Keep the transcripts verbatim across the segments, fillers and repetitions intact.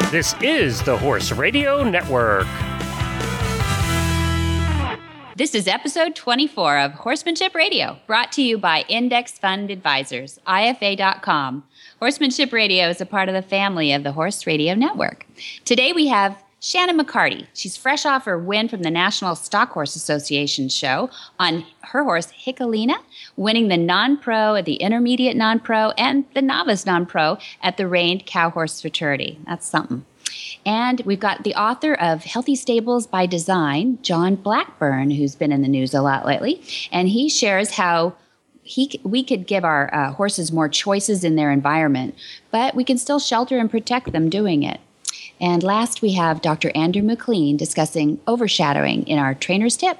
This is the Horse Radio Network. This is episode twenty-four of Horsemanship Radio, brought to you by Index Fund Advisors, I F A dot com. Horsemanship Radio is a part of the family of the Horse Radio Network. Today we have Shannon McCarty. She's fresh off her win from the National Stock Horse Association show on her horse, Hickalina, winning the non-pro, the intermediate non-pro, and the novice non-pro at the Reined Cow Horse Fraternity. That's something. And we've got the author of Healthy Stables by Design, John Blackburn, who's been in the news a lot lately. And he shares how he we could give our uh, horses more choices in their environment, but we can still shelter and protect them doing it. And last, we have Doctor Andrew McLean discussing overshadowing in our trainer's tip.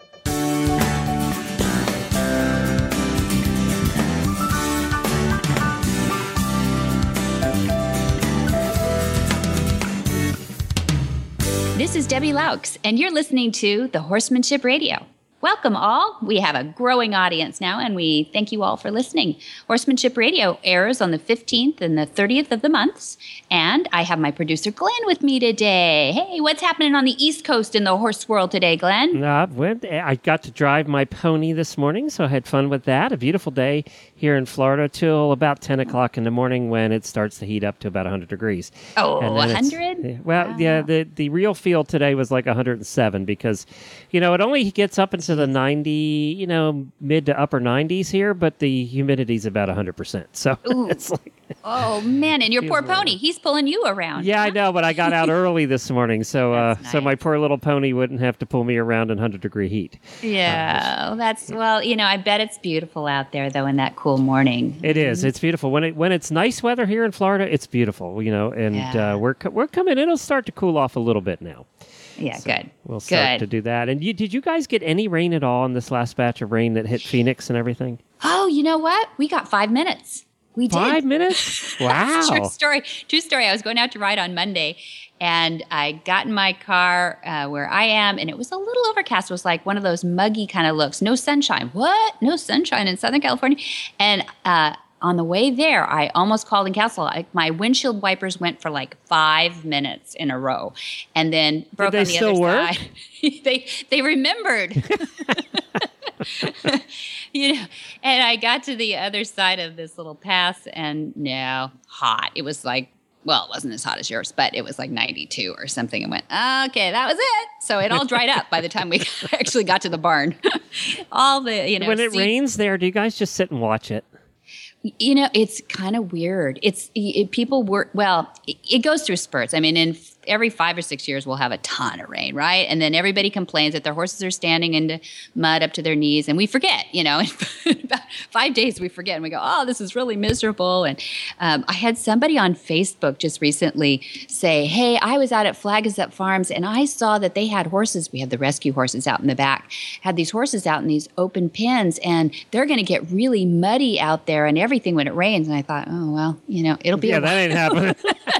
This is Debbie Laux, and you're listening to the Horsemanship Radio. Welcome all. We have a growing audience now, and we thank you all for listening. Horsemanship Radio airs on the fifteenth and the thirtieth of the months, and I have my producer Glenn with me today. Hey, what's happening on the East Coast in the horse world today, Glenn? Uh, went, I got to drive my pony this morning, so I had fun with that. A beautiful day here in Florida till about ten o'clock in the morning when it starts to heat up to about one hundred degrees. Oh, one hundred? Well, wow. yeah, the, the real feel today was like one hundred seven because, you know, it only gets up into the ninety, you know, mid to upper nineties here, but the humidity's about one hundred percent. So it's like... Oh, man, and your poor pony, he's pulling you around. Yeah, huh? I know, but I got out early this morning, so uh, nice. so my poor little pony wouldn't have to pull me around in one hundred degree heat. Yeah, uh, that's, well, you know, I bet it's beautiful out there, though, in that cool morning. It is. It's beautiful. When it when it's nice weather here in Florida, it's beautiful, you know, and yeah. uh, we're we're coming, it'll start to cool off a little bit now. Yeah, so good. We'll start good. to do that. And you, did you guys get any rain at all in this last batch of rain that hit Phoenix and everything? Oh, you know what? We got five minutes. We did. Five minutes? Wow. True story. True story. I was going out to ride on Monday, and I got in my car uh, where I am, and it was a little overcast. It was like one of those muggy kind of looks. No sunshine. What? No sunshine in Southern California? And uh, on the way there, I almost called and canceled. I, my windshield wipers went for like five minutes in a row, and then broke Did they on the still other work? side. they they remembered. You know, and I got to the other side of this little pass, and no, hot. It was like, well, it wasn't as hot as yours, but it was like ninety-two or something. And went, okay, that was it. So it all dried up by the time we actually got to the barn. All the, you know. When it sea- rains there, do you guys just sit and watch it? You know, it's kind of weird. It's it, people work, well, it, it goes through spurts. I mean, in every five or six years, we'll have a ton of rain, right? And then everybody complains that their horses are standing into mud up to their knees, and we forget, you know, in about five days we forget, and we go, oh, this is really miserable. And um, I had somebody on Facebook just recently say, hey, I was out at Flagazette Farms, and I saw that they had horses. We have the rescue horses out in the back, had these horses out in these open pens, and they're going to get really muddy out there and everything when it rains. And I thought, oh, well, you know, it'll be yeah, a that ain't happening.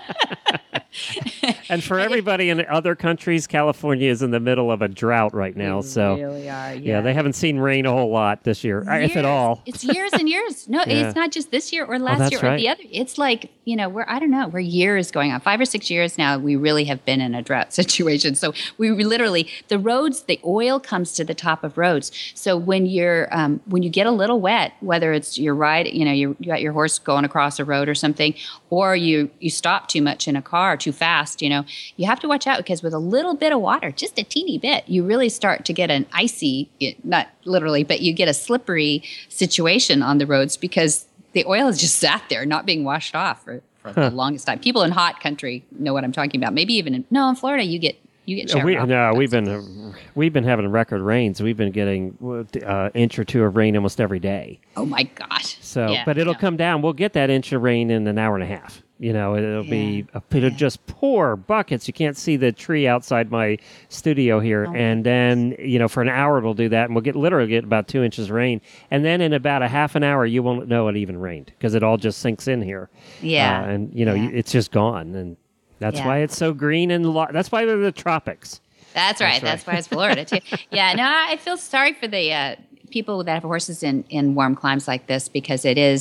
And for everybody in other countries, California is in the middle of a drought right now. They so really are, yeah. yeah, they haven't seen rain a whole lot this year, Years. if at all. It's years and years. No, Yeah. it's not just this year or last that's year or right. the other. It's like, you know, we're, I don't know, we're years going on. Five or six years now, we really have been in a drought situation. So we literally, the roads, the oil comes to the top of roads. So when you're, um, when you get a little wet, whether it's your ride, you know, you, you got your horse going across a road or something, or you, you stop too much in a car, too fast, you know, you have to watch out because with a little bit of water, just a teeny bit, you really start to get an icy, not literally, but you get a slippery situation on the roads because the oil is just sat there, not being washed off for, for huh. the longest time. People in hot country know what I'm talking about. Maybe even in, no, in Florida, you get you get showered we, off. No, we've been uh, we've been having record rains. We've been getting uh, inch or two of rain almost every day. Oh my gosh! So, yeah, but it'll no. come down. We'll get that inch of rain in an hour and a half. You know, it'll Yeah. be a, it'll Yeah. just pour buckets. You can't see the tree outside my studio here, Oh. and then you know for an hour it'll do that, and we'll get literally get about two inches of rain, and then in about a half an hour you won't know it even rained because it all just sinks in here. Yeah, uh, and you know yeah. it's just gone, and that's Yeah. why it's so green and lo- that's why they're the tropics. That's right. That's, That's right. That's why it's Florida too. Yeah. No, I feel sorry for the uh, people that have horses in in warm climes like this because it is.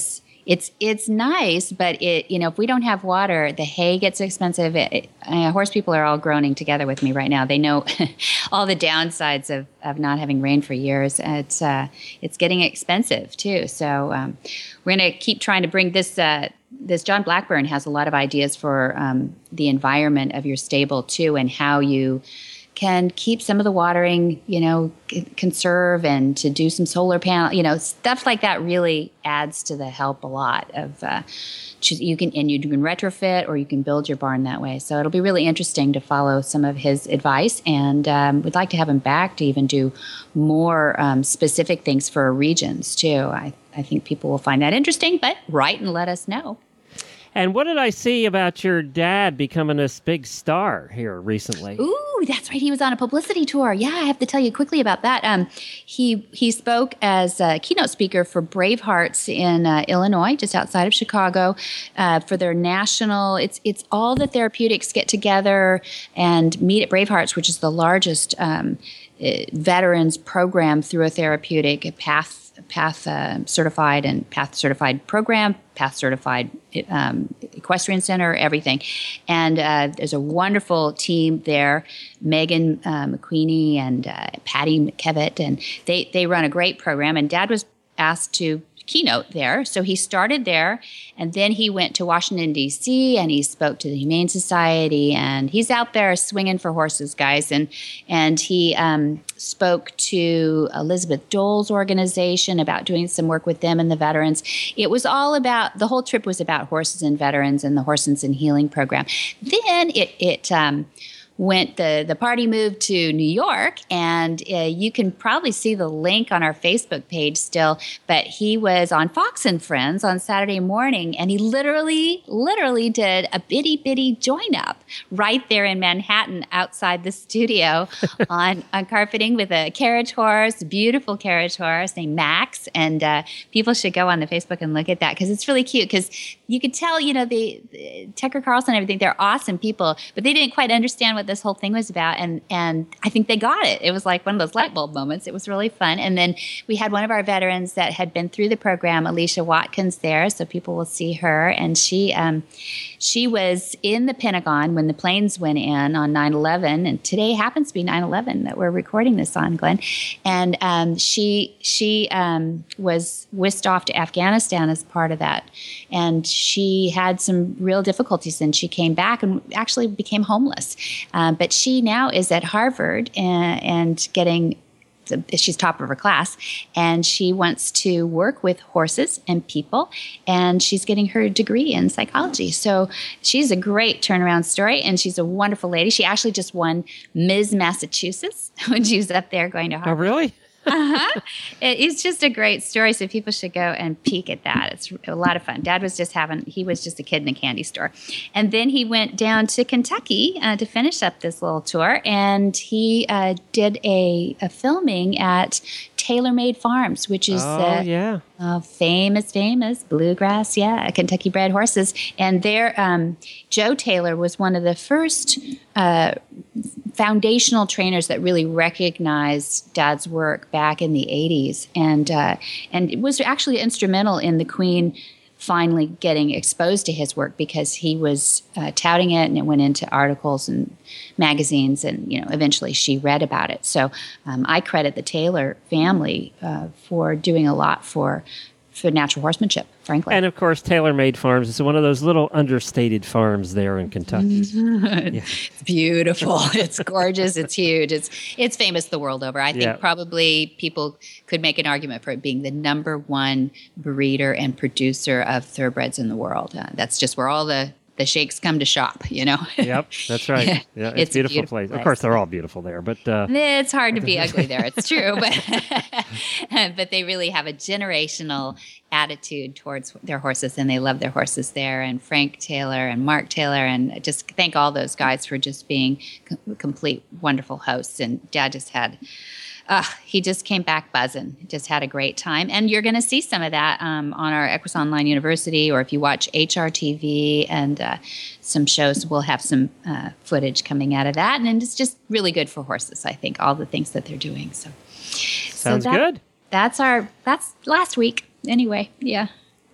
it's it's nice, but it you know if we don't have water, the hay gets expensive. It, it, uh, horse people are all groaning together with me right now. They know all the downsides of, of not having rain for years. It's uh, it's getting expensive too. So um, we're going to keep trying to bring this. Uh, this John Blackburn has a lot of ideas for um, the environment of your stable too, and how you can keep some of the watering, you know, c- conserve and to do some solar panel, you know, stuff like that really adds to the help a lot of, uh, you can, and you can retrofit or you can build your barn that way. So it'll be really interesting to follow some of his advice, and um, we'd like to have him back to even do more um, specific things for regions too. I, I think people will find that interesting, but write and let us know. And what did I see about your dad becoming this big star here recently? Ooh, that's right. He was on a publicity tour. Yeah, I have to tell you quickly about that. Um, he he spoke as a keynote speaker for Bravehearts in uh, Illinois, just outside of Chicago, uh, for their national. It's it's all the therapeutics get together and meet at Bravehearts, which is the largest um, uh, veterans program through a therapeutic a path. Path uh, certified and Path certified program, Path certified um, equestrian center, everything. And uh, there's a wonderful team there, Megan uh, McQueenie and uh, Patty McKevitt, and they, they run a great program. And Dad was asked to keynote there. So he started there, and then he went to Washington, D C, and he spoke to the Humane Society, and he's out there swinging for horses, guys. And and he um, spoke to Elizabeth Dole's organization about doing some work with them and the veterans. It was all about, the whole trip was about horses and veterans and the Horses and Healing program. Then it, it um, went, the, the party moved to New York, and uh, you can probably see the link on our Facebook page still, but he was on Fox and Friends on Saturday morning, and he literally, literally did a bitty, bitty join up right there in Manhattan outside the studio on, on carpeting with a carriage horse, beautiful carriage horse named Max, and uh, people should go on the Facebook and look at that because it's really cute, because you could tell, you know, the, the Tucker Carlson and everything, they're awesome people, but they didn't quite understand what this whole thing was about, and and I think they got it. It was like one of those light bulb moments. It was really fun. And then we had one of our veterans that had been through the program, Alicia Watkins, there, so people will see her. And she um, she was in the Pentagon when the planes went in on nine eleven, and today happens to be nine eleven that we're recording this on, Glenn. And um, she she um, was whisked off to Afghanistan as part of that, and she had some real difficulties, and she came back and actually became homeless. Um, but she now is at Harvard and, and getting, the, she's top of her class, and she wants to work with horses and people, and she's getting her degree in psychology. So she's a great turnaround story, and she's a wonderful lady. She actually just won Miz Massachusetts when she was up there going to Harvard. Oh, really? uh-huh. It, it's just a great story, so people should go and peek at that. It's a lot of fun. Dad was just having, he was just a kid in a candy store. And then he went down to Kentucky uh, to finish up this little tour, and he uh, did a, a filming at TaylorMade Farms, which is oh, uh, yeah. uh, famous, famous bluegrass, yeah, Kentucky bred horses. And there, um, Joe Taylor was one of the first uh, foundational trainers that really recognized Dad's work back in the eighties, and uh, and it was actually instrumental in the Queen finally getting exposed to his work, because he was uh, touting it, and it went into articles and magazines, and you know eventually she read about it. So um, I credit the Taylor family uh, for doing a lot for for natural horsemanship, frankly. And of course, TaylorMade Farms is one of those little understated farms there in Kentucky. Yeah. It's beautiful. It's gorgeous. It's huge. It's it's famous the world over. I think yeah. probably people could make an argument for it being the number one breeder and producer of thoroughbreds in the world. Uh, that's just where all the the sheiks come to shop, you know? Yep, that's right. Yeah, it's, it's a beautiful, beautiful place. place. Of course, they're all beautiful there, but... Uh... It's hard to be ugly there, it's true, but but they really have a generational attitude towards their horses, and they love their horses there, and Frank Taylor and Mark Taylor, and just thank all those guys for just being co- complete wonderful hosts. And Dad just had... Uh, he just came back buzzing. Just had a great time. And you're going to see some of that um, on our Equus Online University, or if you watch H R T V and uh, some shows, we'll have some uh, footage coming out of that. And it's just really good for horses, I think, all the things that they're doing. So, Sounds so that, good. That's our, that's last week anyway. Yeah.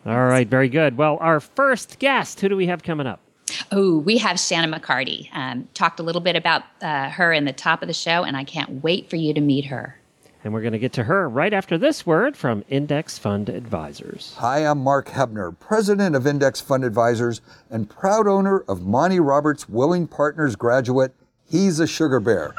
All right, very good. Well, our first guest, who do we have coming up? Oh, we have Shannon McCarty. Um, talked a little bit about uh, her in the top of the show, and I can't wait for you to meet her. And we're going to get to her right after this word from Index Fund Advisors. Hi, I'm Mark Hebner, president of Index Fund Advisors and proud owner of Monty Roberts Willing Partners graduate, He's a Sugar Bear.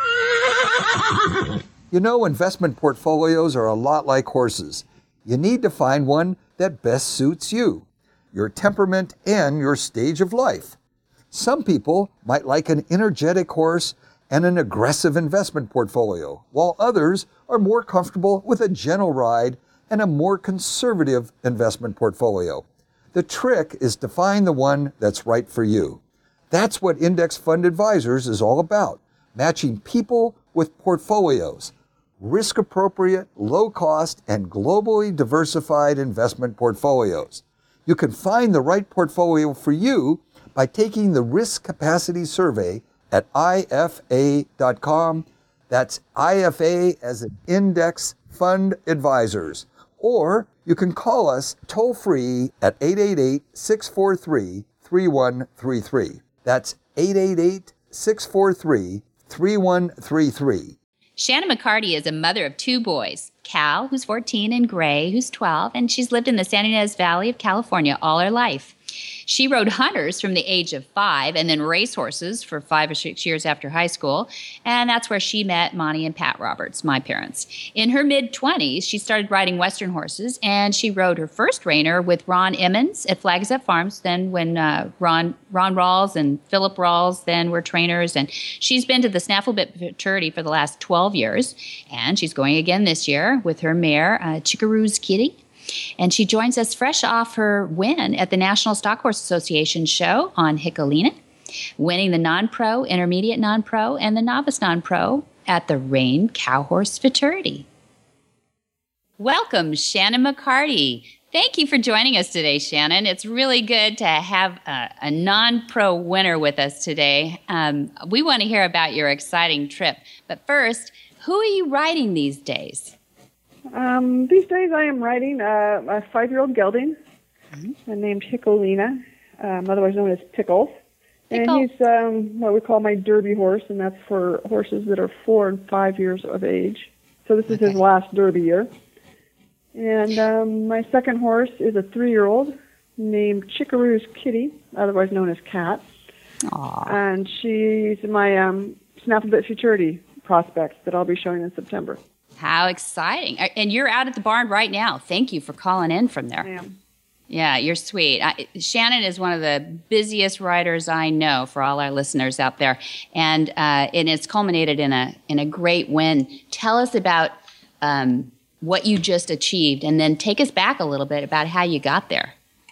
You know, investment portfolios are a lot like horses. You need to find one that best suits you, your temperament, and your stage of life. Some people might like an energetic horse and an aggressive investment portfolio, while others are more comfortable with a gentle ride and a more conservative investment portfolio. The trick is to find the one that's right for you. That's what Index Fund Advisors is all about, matching people with portfolios, risk-appropriate, low-cost, and globally diversified investment portfolios. You can find the right portfolio for you by taking the Risk Capacity Survey at I F A dot com. That's I F A as an Index Fund Advisors. Or you can call us toll-free at eight eight eight, six four three, three one three three. That's eight eight eight, six four three, three one three three. Shannon McCarty is a mother of two boys, Cal, who's fourteen, and Gray, who's twelve, and she's lived in the San Ynez Valley of California all her life. She rode hunters from the age of five and then racehorses for five or six years after high school, and that's where she met Monty and Pat Roberts, my parents. In her mid-twenties, she started riding Western horses, and she rode her first reiner with Ron Emmons at Flagstaff Farms, then when uh, Ron, Ron Rawls and Philip Rawls then were trainers, and she's been to the Snafflebit Futurity for the last twelve years, and she's going again this year with her mare, uh, Chickaroo's Kitty. And she joins us fresh off her win at the National Stock Horse Association show on Hickalina, winning the non-pro, intermediate non-pro, and the novice non-pro at the Reign Cow Horse Futurity. Welcome, Shannon McCarty. Thank you for joining us today, Shannon. It's really good to have a, a non-pro winner with us today. Um, we want to hear about your exciting trip. But first, who are you riding these days? Um, these days I am riding uh, a five-year-old gelding mm-hmm. named Hickalina, um, otherwise known as Pickles. And Pickle. he's um, what we call my Derby horse, and that's for horses that are four and five years of age. So this is okay. his last Derby year. And um, my second horse is a three-year-old named Chickaroo's Kitty, otherwise known as Cat. Aww. And she's my um, Snafflebit Futurity prospect that I'll be showing in September. How exciting. And you're out at the barn right now. Thank you for calling in from there. I am. Yeah, you're sweet. I, Shannon is one of the busiest riders I know for all our listeners out there. And uh, and it's culminated in a in a great win. Tell us about um, what you just achieved, and then take us back a little bit about how you got there.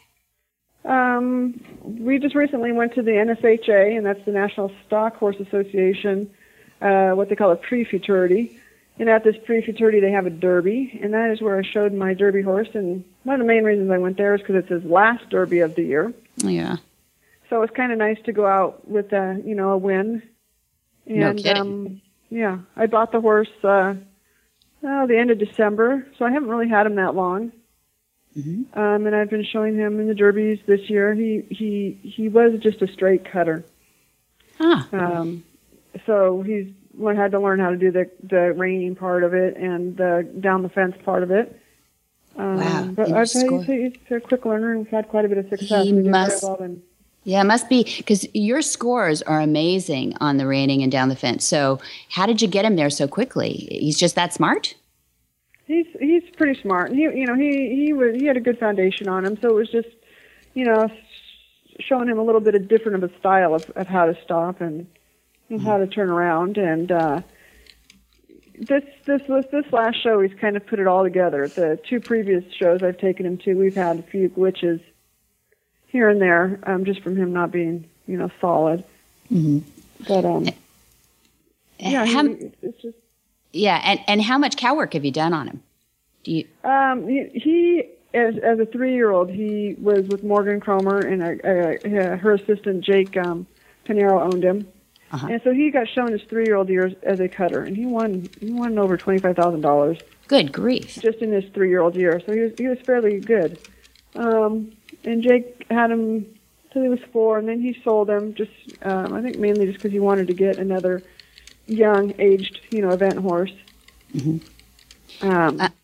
Um, we just recently went to the N S H A, and that's the National Stock Horse Association, uh, what they call a pre-futurity. And at this pre-futurity, they have a derby, and that is where I showed my derby horse. And one of the main reasons I went there is because it's his last derby of the year. Yeah. So it's kind of nice to go out with a, you know, a win. And, no kidding. Um, yeah, I bought the horse uh, oh, the end of December, so I haven't really had him that long. Mm-hmm. Um, and I've been showing him in the derbies this year. He he he was just a straight cutter. Huh. Um, so he's I had to learn how to do the the reining part of it and the down the fence part of it. Um, wow! But I've had, he's, he's a quick learner and we've had quite a bit of success. He we did must. very well in, Yeah, it must be because your scores are amazing on the reining and down the fence. So, how did you get him there so quickly? He's just that smart. He's he's pretty smart. He you know he he was he had a good foundation on him, so it was just you know showing him a little bit of different of a style of, of how to stop and. And how to turn around, and uh, this this this last show he's kind of put it all together. The two previous shows I've taken him to, we've had a few glitches here and there, um, just from him not being you know solid. Mm-hmm. But um, yeah, how, he, it's just yeah. And, and how much cow work have you done on him? Do you? Um, he, he as as a three year old, he was with Morgan Cromer, and a, a, a, her assistant Jake um, Pinero owned him. Uh-huh. And so he got shown his three-year-old years as a cutter, and he won he won over twenty-five thousand dollars. Good grief! Just in his three-year-old year, so he was he was fairly good. Um, and Jake had him till he was four, and then he sold him. Just um, I think mainly just because he wanted to get another young, aged, you know, event horse. Mm-hmm. Um, uh,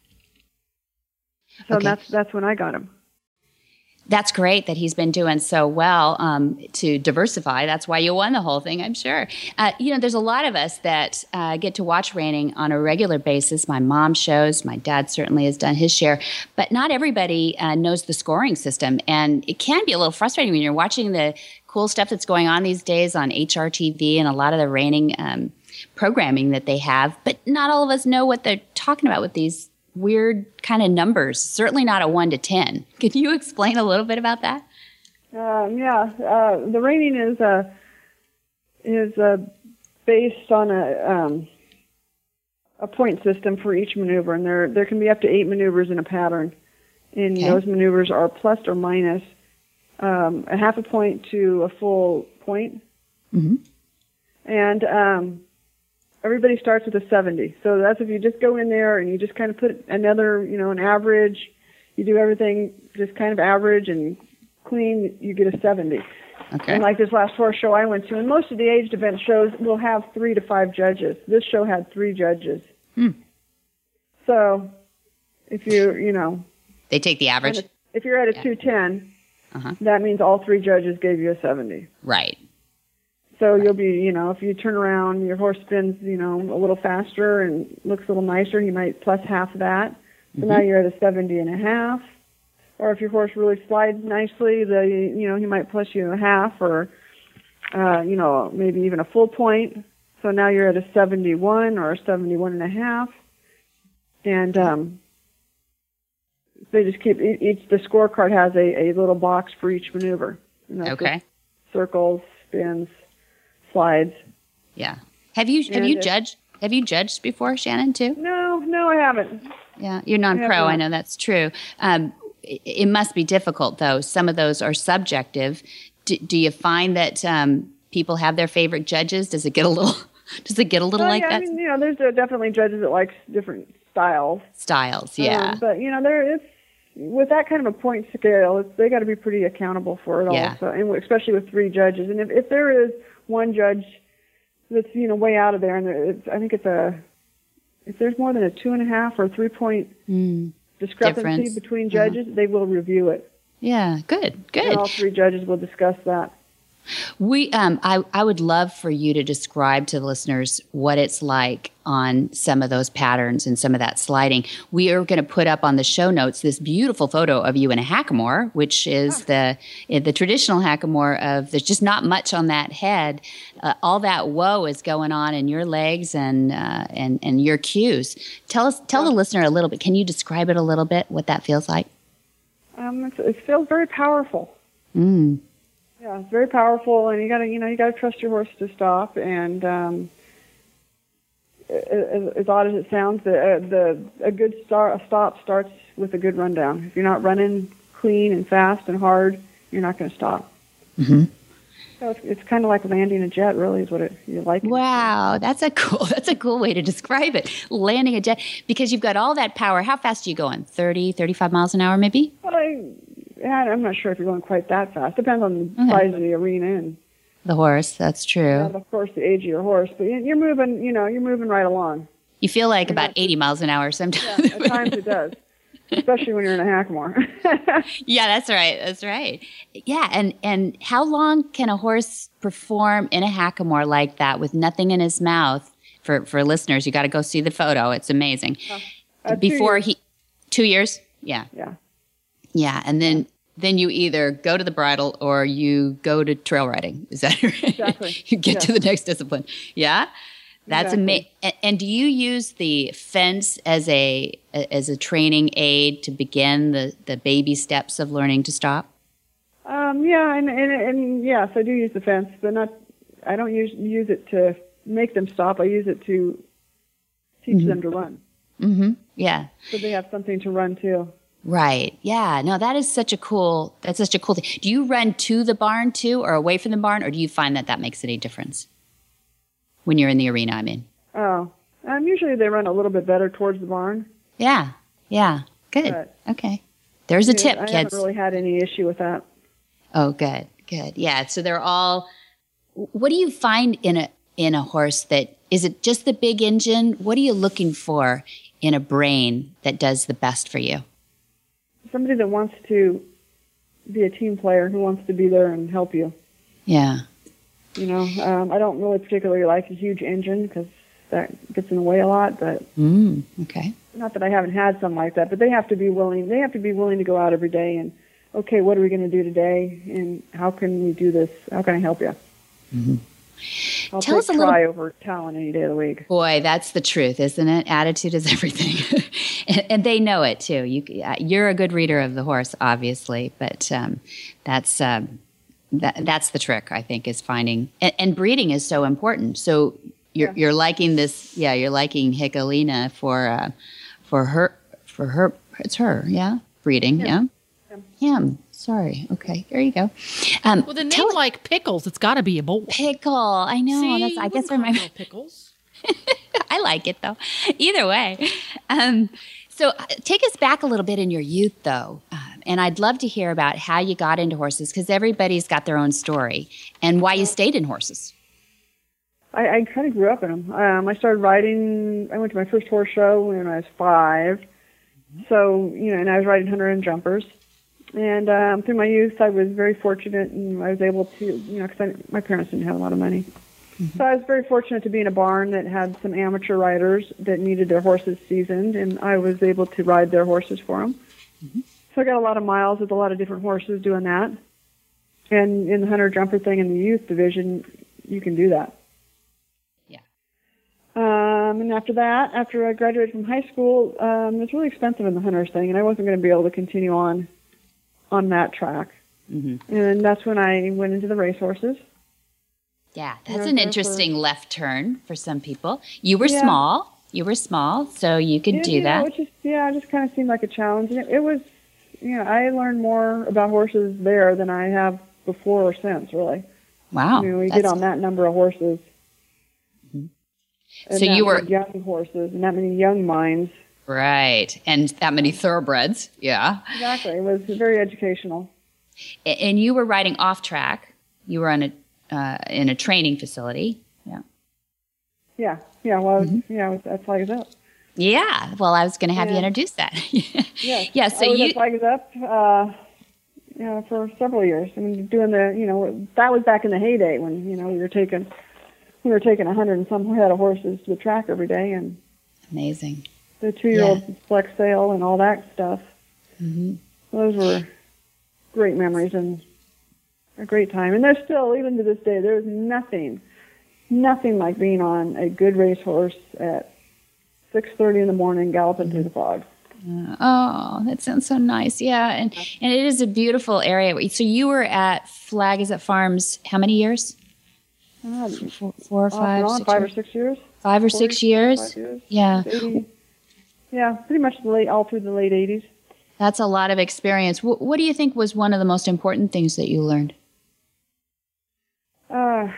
so okay. that's that's when I got him. That's great that he's been doing so well um, to diversify. That's why you won the whole thing, I'm sure. Uh, you know, there's a lot of us that uh, get to watch reining on a regular basis. My mom shows, my dad certainly has done his share, but not everybody uh, knows the scoring system. And it can be a little frustrating when you're watching the cool stuff that's going on these days on H R T V and a lot of the reining um, programming that they have. But not all of us know what they're talking about with these weird kind of numbers, certainly not a one to ten. Can you explain a little bit about that? Um, yeah, uh, the reining is uh, is uh, based on a um, a point system for each maneuver, and there there can be up to eight maneuvers in a pattern. And Okay. those maneuvers are plus or minus um, a half a point to a full point. Mm-hmm. And um, everybody starts with a seventy. So that's if you just go in there and you just kind of put another, you know, an average. You do everything just kind of average and clean, you get a seventy. Okay. And like this last horse show I went to, and most of the aged event shows will have three to five judges. This show had three judges. Hmm. So if you, you know, They take the average? if you're at a Yeah. two ten, Uh-huh. that means all three judges gave you a seventy. Right. So you'll be, you know, if you turn around, your horse spins, you know, a little faster and looks a little nicer, you might plus half of that. So Mm-hmm. now you're at a seventy and a half. Or if your horse really slides nicely, the, you know, he might plus you a half or, uh, you know, maybe even a full point. So now you're at a seventy-one or a seventy-one and a half. And um, they just keep, e- each, the scorecard has a, a little box for each maneuver. And that's Okay. just circles, spins, slides. Yeah. Have you have And you if- judged have you judged before, Shannon, too? No, no, I haven't. Yeah, you're non-pro. I have I not. know that's true. Um, it, it must be difficult, though. Some of those are subjective. Do, do you find that um, people have their favorite judges? Does it get a little? Does it get a little Well, like yeah, that? I mean, you know, there's uh, definitely judges that like different styles. Styles, yeah, Um, but you know, there it's with that kind of a point scale, it's, they got to be pretty accountable for it Yeah. all. So, and especially with three judges, and if, if there is one judge that's you know way out of there, and there- it's, I think it's a if there's more than a two and a half or three point Mm, discrepancy difference. between judges, they will review it, yeah. Good, and good. all three judges will discuss that. We, um, I, I would love for you to describe to the listeners what it's like on some of those patterns and some of that sliding. We are going to put up on the show notes this beautiful photo of you in a hackamore, which is the the traditional hackamore of there's just not much on that head. Uh, all that whoa is going on in your legs and uh, and and your cues. Tell us, tell the listener a little bit. Can you describe it a little bit? What that feels like? Um, it's, it feels very powerful. Mm. Yeah, it's very powerful, and you gotta, you know, you gotta trust your horse to stop. And um, as, as odd as it sounds, the uh, the a good start, a stop starts with a good rundown. If you're not running clean and fast and hard, you're not going to stop. Mm-hmm. So it's, it's kind of like landing a jet, really, is what it you like. Wow, that's a cool that's a cool way to describe it. Landing a jet because you've got all that power. How fast are you going? thirty, thirty-five miles an hour maybe? Well, I, yeah, I'm not sure if you're going quite that fast. Depends on the Okay. size of the arena and, The horse, that's true. and of course the age of your horse. But you- you're moving, you know, you're moving right along. You feel like You're about not- eighty miles an hour sometimes. Yeah, at times it does, especially when you're in a hackamore. Yeah, that's right. That's right. Yeah, and and how long can a horse perform in a hackamore like that with nothing in his mouth? For for listeners, you got to go see the photo. It's amazing. Uh, two Before years. he, two years. Yeah, Yeah. yeah, and then then you either go to the bridle or you go to trail riding. Is that right? Exactly. You get Yes. to the next discipline. Yeah. That's Exactly. amazing. And, and do you use the fence as a as a training aid to begin the, the baby steps of learning to stop? Um, yeah, and, and and yes, I do use the fence, but not. I don't use use it to make them stop. I use it to teach them to run, Mm-hmm. Yeah. so they have something to run too. Right. Yeah. No, that is such a cool. That's such a cool thing. Do you run to the barn too, or away from the barn, or do you find that that makes any difference when you're in the arena? I mean. Oh, um, usually they run a little bit better towards the barn. Yeah. Yeah. Good. Right. Okay. There's a Yeah, tip, I kids. haven't really had any issue with that. Oh, good, good. Yeah. So they're all. What do you find in a in a horse that is it just the big engine? What are you looking for in a brain that does the best for you? Somebody that wants to be a team player, who wants to be there and help you. Yeah. You know, um, I don't really particularly like a huge engine because that gets in the way a lot. But Mm, okay. not that I haven't had some like that, but they have to be willing. They have to be willing to go out every day and, okay, what are we going to do today, and how can we do this? How can I help you? Mm-hmm. I'll Tell take us a little- try over talent any day of the week. Boy, that's the truth, isn't it? Attitude is everything, and, and they know it too. You, you're a good reader of the horse, obviously, but um, that's um, that, that's the trick. I think is finding and, and breeding is so important. So you're Yeah. you're liking this, yeah. You're liking Hickalina for uh, for her for her. It's her, yeah. Breeding, yeah. Yeah. Him. Sorry. Okay. There you go. Um, With a name tell- like Pickles, it's got to be a boy. Pickle. I know. See, that's. I you guess wouldn't for my. call it Pickles. I like it though. Either way. Um, so uh, take us back a little bit in your youth though. Um, and I'd love to hear about how you got into horses because everybody's got their own story and why you stayed in horses. I, I kind of grew up in them. Um, I started riding. I went to my first horse show when I was five. So you know, and I was riding hunter and jumpers. And um, through my youth, I was very fortunate, and I was able to, you know, because my parents didn't have a lot of money. Mm-hmm. So I was very fortunate to be in a barn that had some amateur riders that needed their horses seasoned, and I was able to ride their horses for them. Mm-hmm. So I got a lot of miles with a lot of different horses doing that. And in the hunter-jumper thing in the youth division, you can do that. Yeah. Um, and after that, after I graduated from high school, um, it was really expensive in the hunters thing, and I wasn't going to be able to continue on on that track. Mm-hmm. And that's when I went into the racehorses. Yeah, that's Yeah, an for- interesting left turn for some people. You were Yeah. small. You were small, so you could Yeah, do you know, that. it just, yeah, it just kind of seemed like a challenge. And it, it was, you know, I learned more about horses there than I have before or since, really. Wow. I mean, we that's- get on that number of horses. And So that you were- many young horses and that many young minds. Right. And that many thoroughbreds. Yeah. Exactly. It was very educational. A- And you were riding off track. You were on a uh, in a training facility. Yeah. Yeah. Yeah. Well, I was, Mm-hmm. yeah, I was at Flag Is Up. Yeah. Well, I was going to have you Yeah. introduce that. Yeah. Yeah. So I was you. at Flag Is Up, uh, you know, for several years. I mean, doing the, you know, that was back in the heyday when, you know, we were taking, we were taking a hundred and some head of horses to the track every day, and Amazing. the two-year-old flex sale and all that stuff. Mm-hmm. Those were great memories and a great time. And there's still, even to this day, there's nothing, nothing like being on a good racehorse at six thirty in the morning galloping through the fog. Uh, oh, that sounds so nice. Yeah, and and it is a beautiful area. So you were at Flag Is Up Farms how many years? Uh, Four, four or off five, and on, six five years? or six years. Five or Four six years, years? five years. Yeah. eighty, yeah, pretty much the late, all through the late eighties. That's a lot of experience. What, what do you think was one of the most important things that you learned? Uh,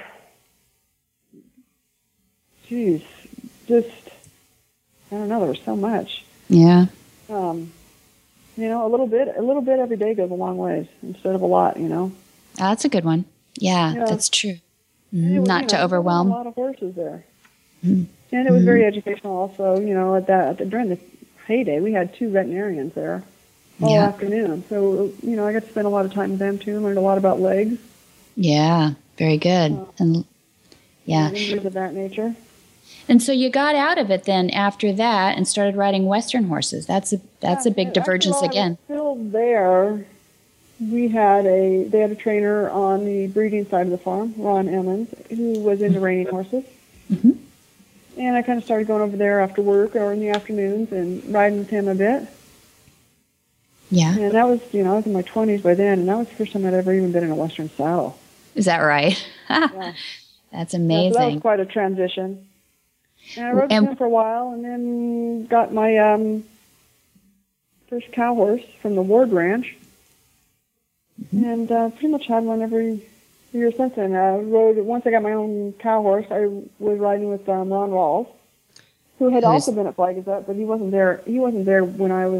geez, just, I don't know, there was so much. Yeah. Um, you know, a little bit, a little bit every day goes a long ways instead of a lot, you know. That's a good one. Yeah, Yeah. that's true. And Mhm, it was, Not you to know, there was overwhelm. A lot of horses there. And it was very educational also, you know, at that, at the, during the heyday, we had two veterinarians there all Yeah. afternoon. So, you know, I got to spend a lot of time with them too, learned a lot about legs. Yeah, very good. And yeah. And injuries of that nature. And so you got out of it then after that and started riding Western horses. That's a that's a big Yeah, divergence actually, while I again. was still there, we had a they had a trainer on the breeding side of the farm, Ron Emmons, who was into reining horses. Mhm. And I kind of started going over there after work or in the afternoons and riding with him a bit. Yeah. And that was, you know, I was in my twenties by then, and that was the first time I'd ever even been in a Western saddle. Is that right? Yeah. That's Yeah, so amazing. that was quite a transition. And I rode with And- him for a while, and then got my um, first cow horse from the Ward Ranch, Mm-hmm. and uh, pretty much had one every year since then. I rode once I got my own cow horse. I was riding with um, Ron Rawls, who had Who's- also been at Flag Is Up, but he wasn't there. He wasn't there when I was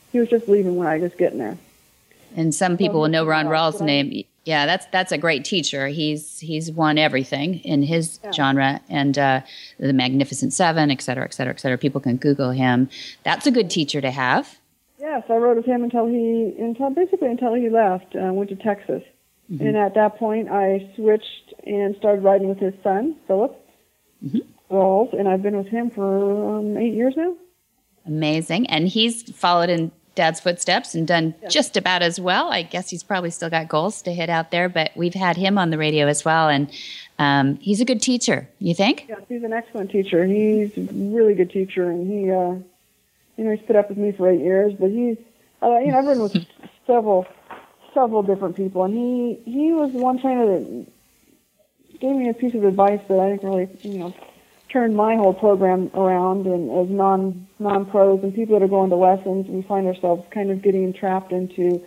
he was just leaving when I was getting there. And some people So will know this is Ron about Rawls' what I- name. Yeah, that's that's a great teacher. He's he's won everything in his Yeah. genre, and uh, the Magnificent Seven, et cetera, et cetera, et cetera. People can Google him. That's a good teacher to have. Yes, I rode with him until he, until basically until he left, uh, went to Texas. Mm-hmm. And at that point, I switched and started riding with his son, Philip Mm-hmm. Rawls, and I've been with him for um, eight years now. Amazing. And he's followed in Dad's footsteps and done just about as well. I guess he's probably still got goals to hit out there, but we've had him on the radio as well. And um, he's a good teacher, you think? Yes, he's an excellent teacher. He's a really good teacher, and he, uh, you know, he's put up with me for eight years. But he's, uh, you know, I've ridden with several, several different people, and he, he was the one trainer that gave me a piece of advice that I think really, you know, turned my whole program around. And as non non pros and people that are going to lessons, we find ourselves kind of getting trapped into,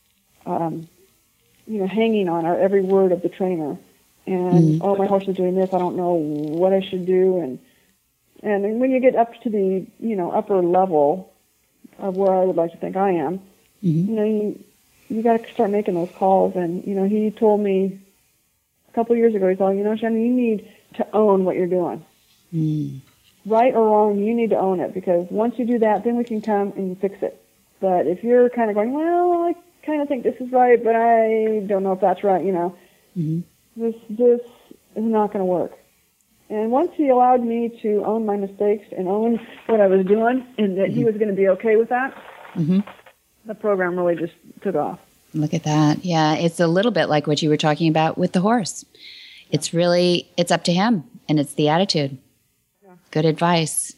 um, you know, hanging on our every word of the trainer. And oh, my horse is doing this. I don't know what I should do. And and when you get up to the you know upper level of where I would like to think I am, Mm-hmm. you know, you you got to start making those calls. And you know, he told me a couple of years ago, he thought, you know, Shannon, you need to own what you're doing. Mm. Right or wrong, you need to own it, because once you do that, then we can come and fix it. But if you're kind of going, well, I kind of think this is right, but I don't know if that's right, you know, Mm-hmm. this this is not going to work. And once he allowed me to own my mistakes and own what I was doing, and that he was going to be okay with that, Mm-hmm. the program really just took off. Look at that. Yeah, it's a little bit like what you were talking about with the horse. It's really, it's up to him, and it's the attitude. Good advice.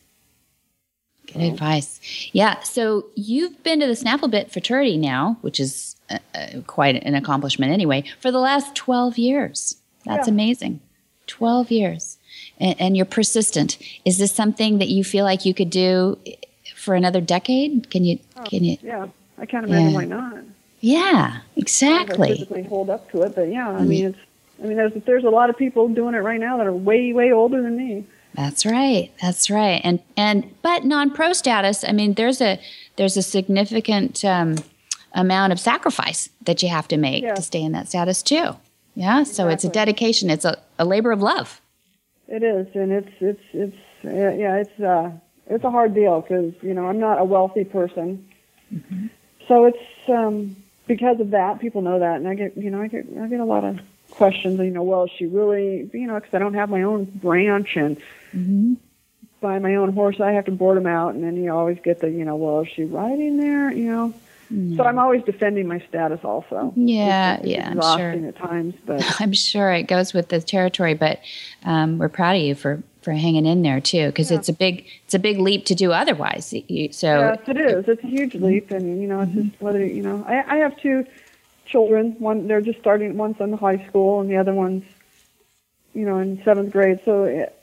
Good advice. Yeah, so you've been to the Snafflebit fraternity now, which is uh, uh, quite an accomplishment anyway, for the last twelve years. That's Yeah. amazing. twelve years. And, and you're persistent. Is this something that you feel like you could do for another decade? Can you, can you? Yeah, I can't imagine Yeah. why not. Yeah, I exactly. physically hold up to it, but yeah, I mean, it's. I mean, there's there's a lot of people doing it right now that are way way older than me. That's right. That's right. And and but non-pro status, I mean, there's a there's a significant um, amount of sacrifice that you have to make Yeah. to stay in that status too. Yeah. So it's a Exactly. dedication. It's a, a labor of love. It is, and it's it's it's uh, yeah, it's uh, it's a hard deal, because you know I'm not a wealthy person, Mm-hmm. so it's um, because of that. People know that, and I get you know I get I get a lot of questions. You know, well, is she really? You know, because I don't have my own ranch and Mm-hmm. buy my own horse, I have to board them out, and then you always get the you know, well, is she riding there? You know, so I'm always defending my status also. Yeah, It's, it's yeah, I'm exhausting sure. at times, but I'm sure it goes with the territory, but um, we're proud of you for, for hanging in there too, because Yeah. it's a big it's a big leap to do otherwise. You, so yes, it is. It's a huge leap, and you know, it's just whether you know. I, I have two children. One, they're just starting. One's in high school, and the other one's, you know, in seventh grade. So it,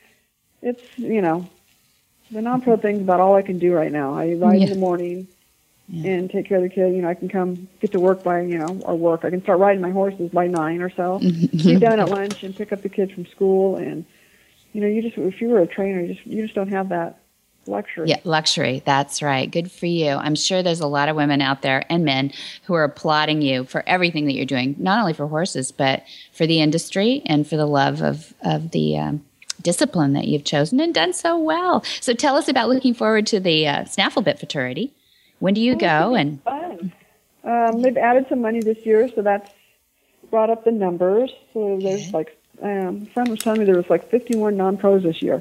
it's you know, the non-pro thing's about all I can do right now. I ride Yeah. in the morning Yeah. and take care of the kid. You know, I can come get to work by you know, or work. I can start riding my horses by nine or so. Be done at lunch and pick up the kids from school. And you know, you just if you were a trainer, you just you just don't have that luxury. Yeah, luxury. That's right. Good for you. I'm sure there's a lot of women out there and men who are applauding you for everything that you're doing, not only for horses, but for the industry and for the love of, of the um, discipline that you've chosen and done so well. So tell us about looking forward to the uh, Snafflebit fraternity. When do you go? And Fun. Um, they've added some money this year, so that's brought up the numbers. So there's like, um, a friend was telling me there was like fifty-one non-pros this year.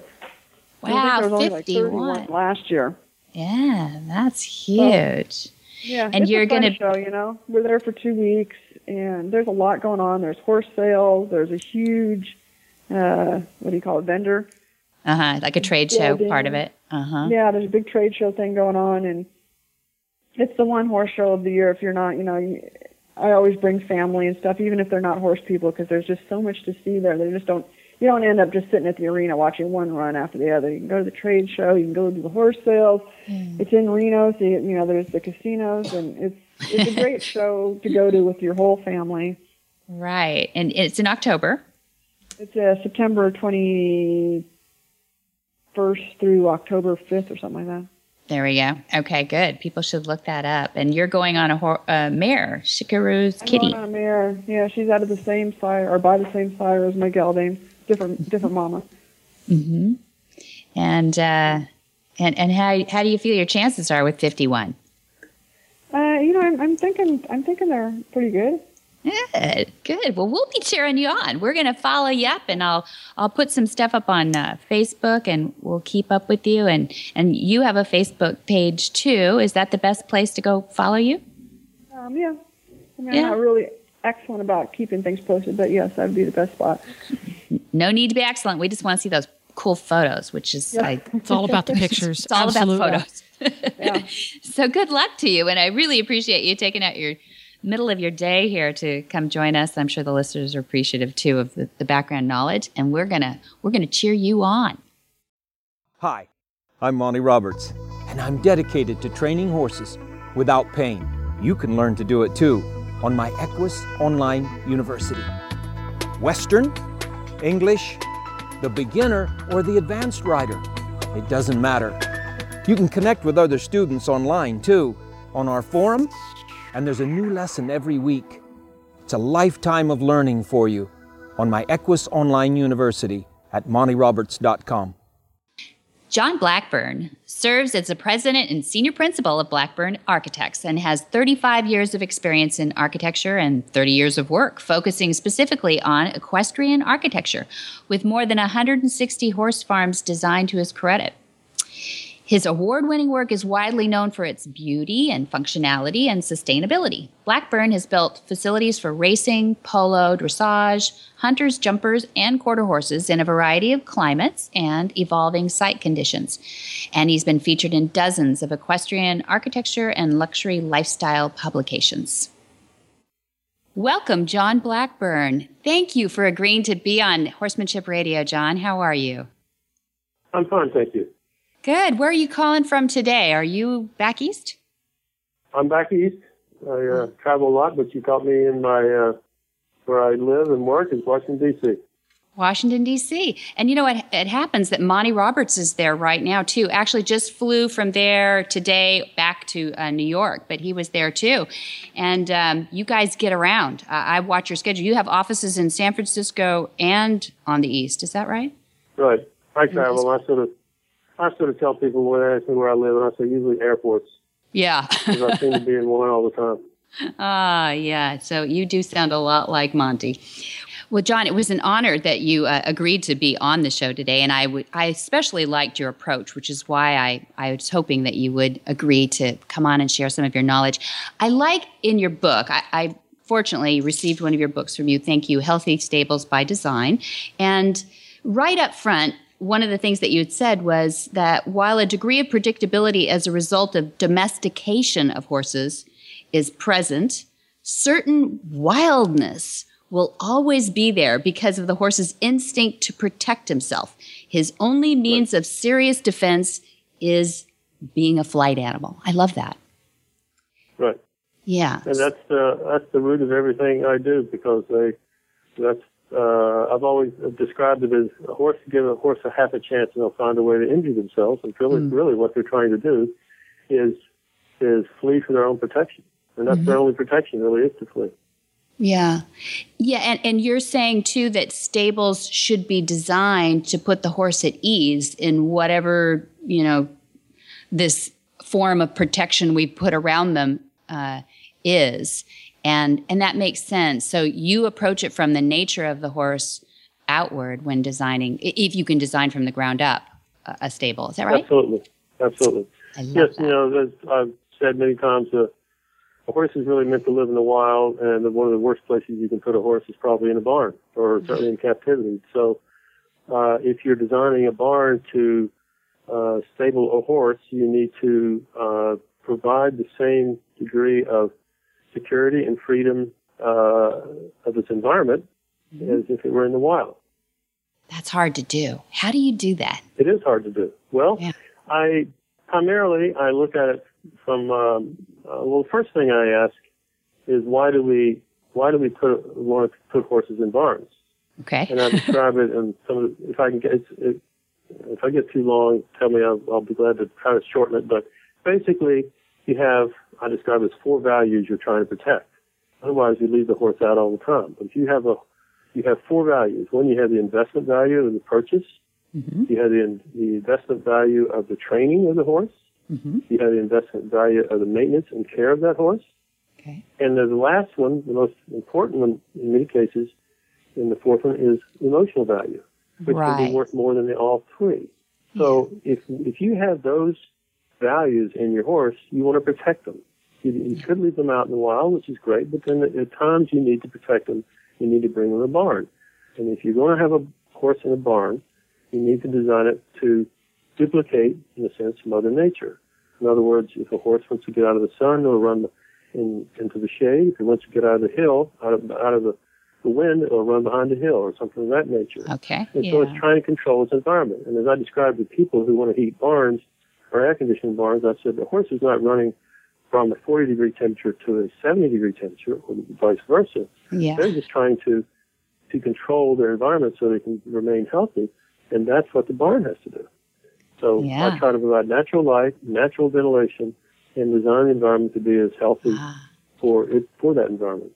I think wow, there was only like fifty-one. thirty-one last year. Yeah, that's huge. Yeah, And it's you're a fun gonna- show, you know. We're there for two weeks, and there's a lot going on. There's horse sales. There's a huge, uh, what do you call it, vendor. Uh-huh, like a trade show Building. part of it. Uh-huh. Yeah, there's a big trade show thing going on, and it's the one horse show of the year. If you're not, you know, you, I always bring family and stuff, even if they're not horse people, because there's just so much to see there. They just don't. You don't end up just sitting at the arena watching one run after the other. You can go to the trade show. You can go to the horse sales. Mm. It's in Reno, so you, you know there's the casinos, and it's it's a great show to go to with your whole family. Right. And it's in October. It's uh, September twenty-first through October fifth or something like that. There we go. Okay, good. People should look that up. And you're going on a hor- uh, mare, Shikaru's I'm kitty. going on a mare. Yeah, she's out of the same sire, or by the same sire as my gelding. Different, different mama. Mm-hmm. And uh, and and how how do you feel your chances are with fifty-one? Uh, you know, I'm, I'm thinking, I'm thinking they're pretty good. Good, good. Well, we'll be cheering you on. We're going to follow you up, and I'll I'll put some stuff up on uh, Facebook, and we'll keep up with you. And and you have a Facebook page too. Is that the best place to go follow you? Um, yeah. I mean, Yeah. I'm not really excellent about keeping things posted, but yes, that would be the best spot. No need to be excellent. We just want to see those cool photos, which is Yeah. I, It's all about the pictures. it's all Absolutely. about photos. Yeah. So good luck to you, and I really appreciate you taking out your middle of your day here to come join us. I'm sure the listeners are appreciative too of the, the background knowledge, and we're gonna we're gonna cheer you on. Hi, I'm Monty Roberts, and I'm dedicated to training horses without pain. You can learn to do it too on my Equus Online University. Western, English, the beginner, or the advanced rider, it doesn't matter. You can connect with other students online too, on our forum, and there's a new lesson every week. It's a lifetime of learning for you on my Equus Online University at monty roberts dot com. John Blackburn serves as the president and senior principal of Blackburn Architects and has thirty-five years of experience in architecture and thirty years of work, focusing specifically on equestrian architecture, with more than one hundred sixty horse farms designed to his credit. His award-winning work is widely known for its beauty and functionality and sustainability. Blackburn has built facilities for racing, polo, dressage, hunters, jumpers, and quarter horses in a variety of climates and evolving site conditions. And he's been featured in dozens of equestrian architecture and luxury lifestyle publications. Welcome, John Blackburn. Thank you for agreeing to be on Horsemanship Radio, John. How are you? I'm fine, thank you. Good. Where are you calling from today? Are you back east? I'm back east. I uh, travel a lot, but you caught me in my uh, where I live and work is Washington, D C Washington, D C And you know, it, it happens that Monty Roberts is there right now, too. Actually just flew from there today back to uh, New York, but he was there, too. And um, you guys get around. Uh, I watch your schedule. You have offices in San Francisco and on the east. Is that right? Right. I travel. I sort of I sort of tell people when they ask me where I live, and I say usually airports, Yeah. because I seem to be in one all the time. Ah, yeah. So you do sound a lot like Monty. Well, John, it was an honor that you uh, agreed to be on the show today, and I, w- I especially liked your approach, which is why I, I was hoping that you would agree to come on and share some of your knowledge. I like in your book, I, I fortunately received one of your books from you. Thank you, Healthy Stables by Design. And right up front, one of the things that you had said was that while a degree of predictability as a result of domestication of horses is present, certain wildness will always be there because of the horse's instinct to protect himself. His only means of serious defense is being a flight animal. I love that. Right. Yeah. And that's the that's the root of everything I do, because they that's uh, I've always described it as a horse give a horse a half a chance and they'll find a way to injure themselves. And really, mm. really, what they're trying to do is is flee for their own protection, and that's mm-hmm. their only protection. Really, is to flee. Yeah. Yeah. And, and you're saying, too, that stables should be designed to put the horse at ease in whatever, you know, this form of protection we put around them uh, is. And, and that makes sense. So you approach it from the nature of the horse outward when designing, if you can design from the ground up a, a stable. Is that right? Absolutely. Absolutely. I love yes. that. You know, as I've said many times, uh, a horse is really meant to live in the wild, and one of the worst places you can put a horse is probably in a barn, or certainly in captivity. So uh, if you're designing a barn to uh, stable a horse, you need to uh, provide the same degree of security and freedom uh, of its environment mm-hmm. as if it were in the wild. That's hard to do. How do you do that? It is hard to do. Well, yeah. I primarily I look at it from um, uh, well. The first thing I ask is why do we why do we put want to put horses in barns? Okay. And I describe it, and some of the, if I can get it's, it, if I get too long, tell me. I'll, I'll be glad to try to shorten it. But basically, you have, I describe it as four values you're trying to protect. Otherwise, you leave the horse out all the time. But if you have a, you have four values. One, you have the investment value of the purchase. Mm-hmm. You have the, the investment value of the training of the horse. Mm-hmm. You have the investment value of the maintenance and care of that horse. Okay. And the last one, the most important one in many cases, and the fourth one is emotional value, which Right. can be worth more than the all three. So if if you have those values in your horse, you want to protect them. You, you could leave them out in the wild, which is great, but then at times you need to protect them. You need to bring them to a barn. And if you're going to have a horse in a barn, you need to design it to duplicate, in a sense, Mother Nature. In other words, if a horse wants to get out of the sun, it'll run in, into the shade. If it wants to get out of the hill, out of, out of the, the wind, it'll run behind the hill or something of that nature. Okay. And yeah. so it's trying to control its environment. And as I described to people who want to heat barns or air-conditioned barns, I said the horse is not running from a forty degree temperature to a seventy degree temperature or vice versa. Yeah. They're just trying to, to control their environment so they can remain healthy. And that's what the barn has to do. So Yeah. I try to provide natural light, natural ventilation, and design the environment to be as healthy Ah. for it, for that environment.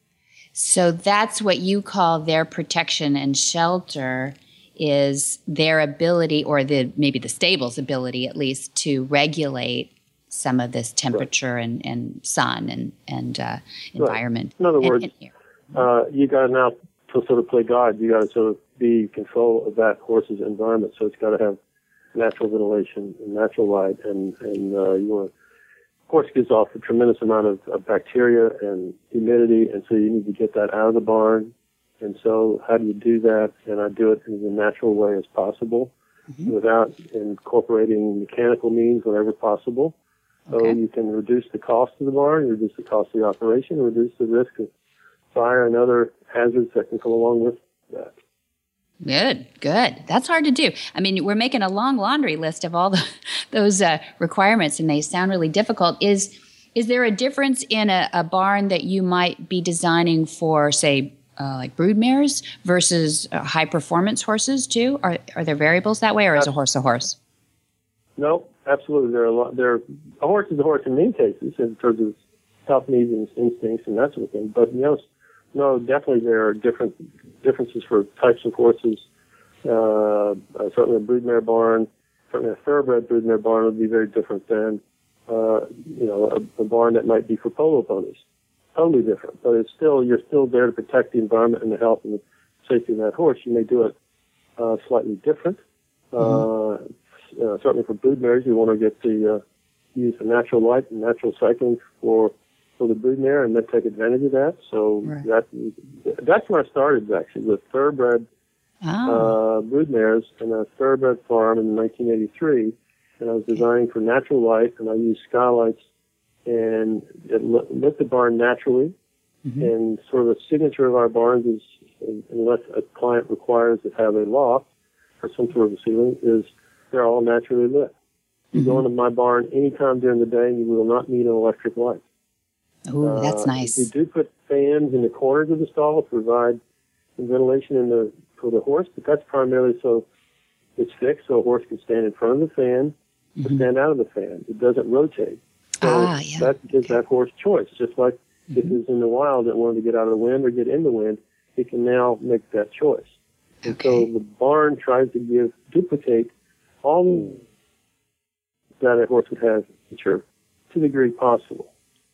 So that's what you call their protection and shelter, is their ability, or the maybe the stable's ability at least, to regulate some of this temperature right. and, and sun and, and uh, environment. Right. In other and, words, and air. uh, you got to now to sort of play God. You got to sort of be in control of that horse's environment. So it's got to have natural ventilation and natural light, and, and uh, you want to, of course, it gives off a tremendous amount of, of bacteria and humidity, and so you need to get that out of the barn. And so how do you do that? And I do it in as natural way as possible mm-hmm. without incorporating mechanical means whenever possible. So okay. you can reduce the cost of the barn, reduce the cost of the operation, reduce the risk of fire and other hazards that can come along with that. Good, good. That's hard to do. I mean, we're making a long laundry list of all the, those uh, requirements, and they sound really difficult. Is is there a difference in a, a barn that you might be designing for, say, uh, like broodmares versus uh, high performance horses too? Are are there variables that way, or is a horse a horse? No, absolutely. There are a lot. There, a horse is a horse in many cases in terms of health needs and instincts and that sort of thing. But you know, no, definitely there are different differences for types of horses. Uh, uh, certainly a broodmare barn, certainly a thoroughbred broodmare barn would be very different than, uh, you know, a, a barn that might be for polo ponies. Totally different. But it's still, you're still there to protect the environment and the health and the safety of that horse. You may do it uh, slightly different. Mm-hmm. Uh, uh, certainly for broodmares, you want to get the uh, use the natural light and natural cycling for for the broodmare, and then take advantage of that. So right. that that's where I started, actually, with thoroughbred oh. uh, broodmares and a thoroughbred farm in nineteen eighty-three. And I was designing for natural light, and I used skylights, and it lit the barn naturally. Mm-hmm. And sort of a signature of our barns is, unless a client requires to have a loft or some sort of a ceiling, is they're all naturally lit. You mm-hmm. go into my barn anytime during the day, and you will not need an electric light. Oh, that's uh, nice. We do put fans in the corners of the stall to provide some ventilation in the for the horse, but that's primarily so it's fixed, so a horse can stand in front of the fan mm-hmm. or stand out of the fan. It doesn't rotate. So ah, yeah. that gives okay. that horse choice. Just like mm-hmm. if it's in the wild that wanted to get out of the wind or get in the wind, it can now make that choice. And okay. so the barn tries to give duplicate all that a horse would have nature to the degree possible.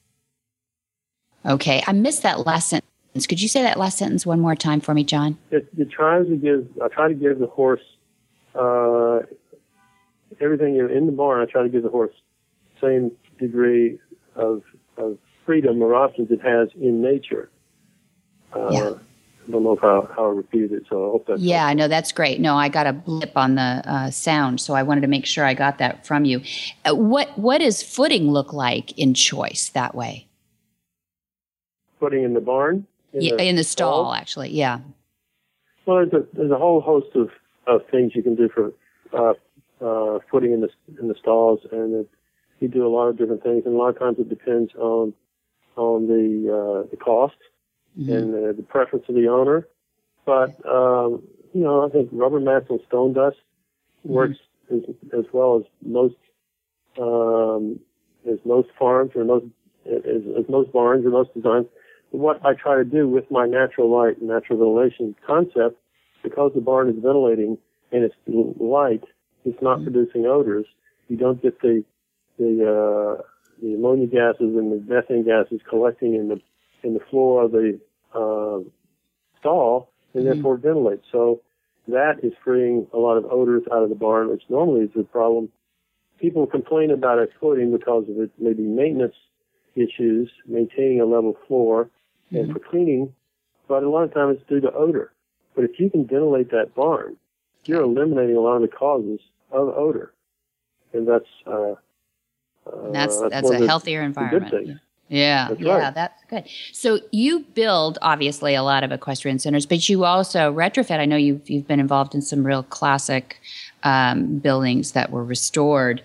Okay, I missed that last sentence. Could you say that last sentence one more time for me, John? It, it tries to give. I try to give the horse uh, everything in the barn. I try to give the horse same degree of, of freedom or options it has in nature. Uh, yeah. I don't know how, how I repeated it, so I hope that's yeah, no, that's great. No, I got a blip on the uh, sound, so I wanted to make sure I got that from you. Uh, what what does footing look like in choice that way? Footing in the barn? In, yeah, the, in the stall, stall, actually, yeah. Well, there's a, there's a whole host of, of things you can do for uh, uh, footing in the in the stalls, and it, you do a lot of different things, and a lot of times it depends on on the uh, the cost mm-hmm. and uh, the preference of the owner. But um, you know, I think rubber mats and stone dust mm-hmm. works as, as well as most um, as most farms or most as, as most barns or most designs. What I try to do with my natural light and natural ventilation concept, because the barn is ventilating and it's light, it's not producing odors. You don't get the the uh, the ammonia gases and the methane gases collecting in the in the floor of the uh, stall, and mm-hmm. therefore ventilate. So that is freeing a lot of odors out of the barn, which normally is a problem. People complain about exfoliating because of it, maybe maintenance issues, maintaining a level floor, mm-hmm. and for cleaning, but a lot of times it's due to odor. But if you can ventilate that barn, you're eliminating a lot of the causes of odor, and that's uh, uh, that's that's, that's one a of the, healthier environment. The good things. Yeah, That's yeah, right. that's good. So you build obviously a lot of equestrian centers, but you also retrofit. I know you've you've been involved in some real classic um, buildings that were restored.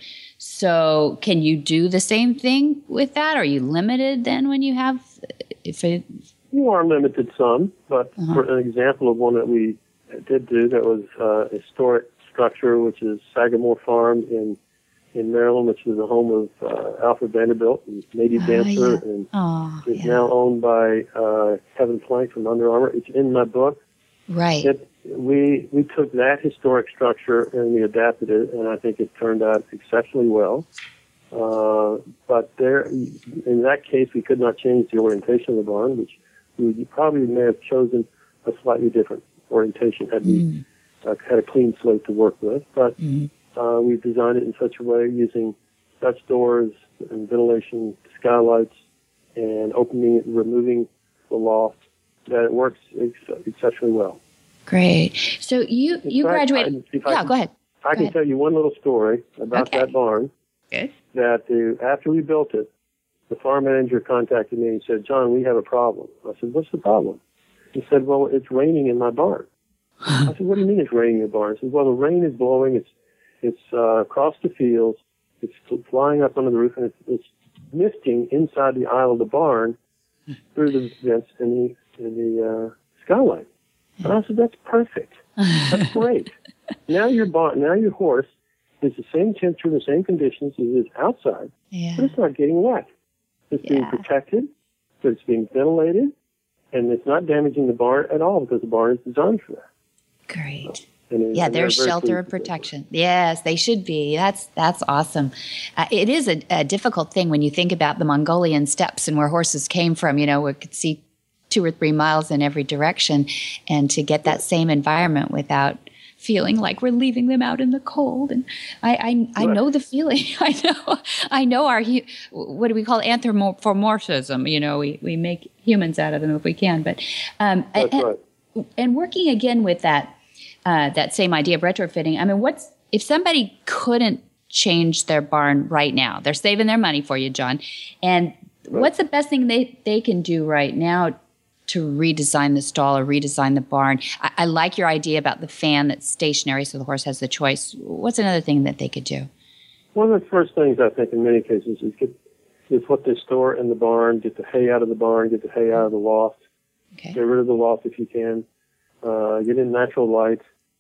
So can you do the same thing with that? Are you limited then when you have? If it, You are limited some, but Uh-huh. for an example of one that we did do, that was uh, a historic structure, which is Sagamore Farm in in Maryland, which is the home of uh, Alfred Vanderbilt, and native Oh, dancer, yeah. and oh, is yeah. now owned by uh, Kevin Plank from Under Armour. It's in my book. Right. It, we we took that historic structure and we adapted it, and I think it turned out exceptionally well. Uh, but there, in that case, we could not change the orientation of the barn, which we probably may have chosen a slightly different orientation had we Mm. uh, had a clean slate to work with. But Mm. uh, we designed it in such a way using Dutch doors and ventilation skylights and opening it and removing the loft that it works ex- exceptionally well. Great. So you In you fact, graduated. I- if I Yeah, can- go ahead. I Go can ahead. tell you one little story about Okay. that barn. Good. That the, after we built it, the farm manager contacted me and said, "John, we have a problem." I said, "What's the problem?" He said, "Well, it's raining in my barn." I said, "What do you mean it's raining in the barn?" He said, "Well, the rain is blowing. It's it's uh, across the fields. It's flying up under the roof, and it's, it's misting inside the aisle of the barn through the vents in the in the uh, skylight." And I said, "That's perfect. That's great. Now your barn, now your horse is the same temperature, the same conditions as it is outside, Yeah. but it's not getting wet. It's being Yeah. protected, but it's being ventilated, and it's not damaging the barn at all because the barn is designed for that." Great. And it- Yeah, and their they're very shelter pleased of with it. protection. Yes, they should be. That's that's awesome. Uh, it is a, a difficult thing when you think about the Mongolian steppes and where horses came from. You know, we could see two or three miles in every direction, and to get that same environment without feeling like we're leaving them out in the cold. And I I, I know the feeling. I know I know our hu- what do we call it? Anthropomorphism. You know, we we make humans out of them if we can. But um, That's and, right. and working again with that. Uh, that same idea of retrofitting. I mean, what's if somebody couldn't change their barn right now? They're saving their money for you, John. And what's the best thing they, they can do right now to redesign the stall or redesign the barn? I, I like your idea about the fan that's stationary so the horse has the choice. What's another thing that they could do? One of the first things I think in many cases is get is what they store in the barn, get the hay out of the barn, get the hay out of the loft, Okay. get rid of the loft if you can, uh, get in natural light.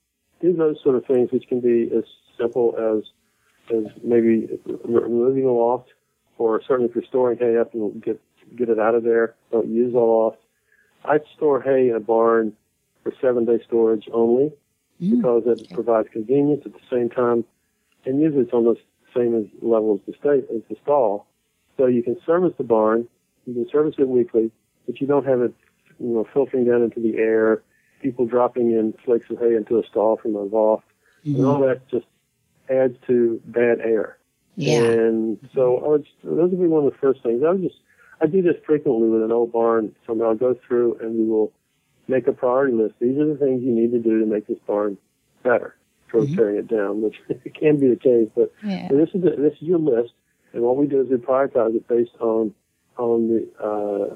Do those sort of things, which can be as simple as as maybe removing the loft, or certainly if you're storing hay up and get get it out of there. Don't use the loft. I'd store hay in a barn for seven day storage only, Mm, because it okay. provides convenience at the same time, and usually it's almost the same as level as the state as the stall. So you can service the barn, you can service it weekly, but you don't have it, you know, filtering down into the air, people dropping in flakes of hay into a stall from a loft, and all that just adds to bad air. Yeah. And so I would, those would be one of the first things. I would just, I do this frequently with an old barn. So I'll go through and we will make a priority list. These are the things you need to do to make this barn better, sort of Mm-hmm. tearing it down, which it can be the case. But Yeah. this is the, this is your list, and what we do is we prioritize it based on on the uh,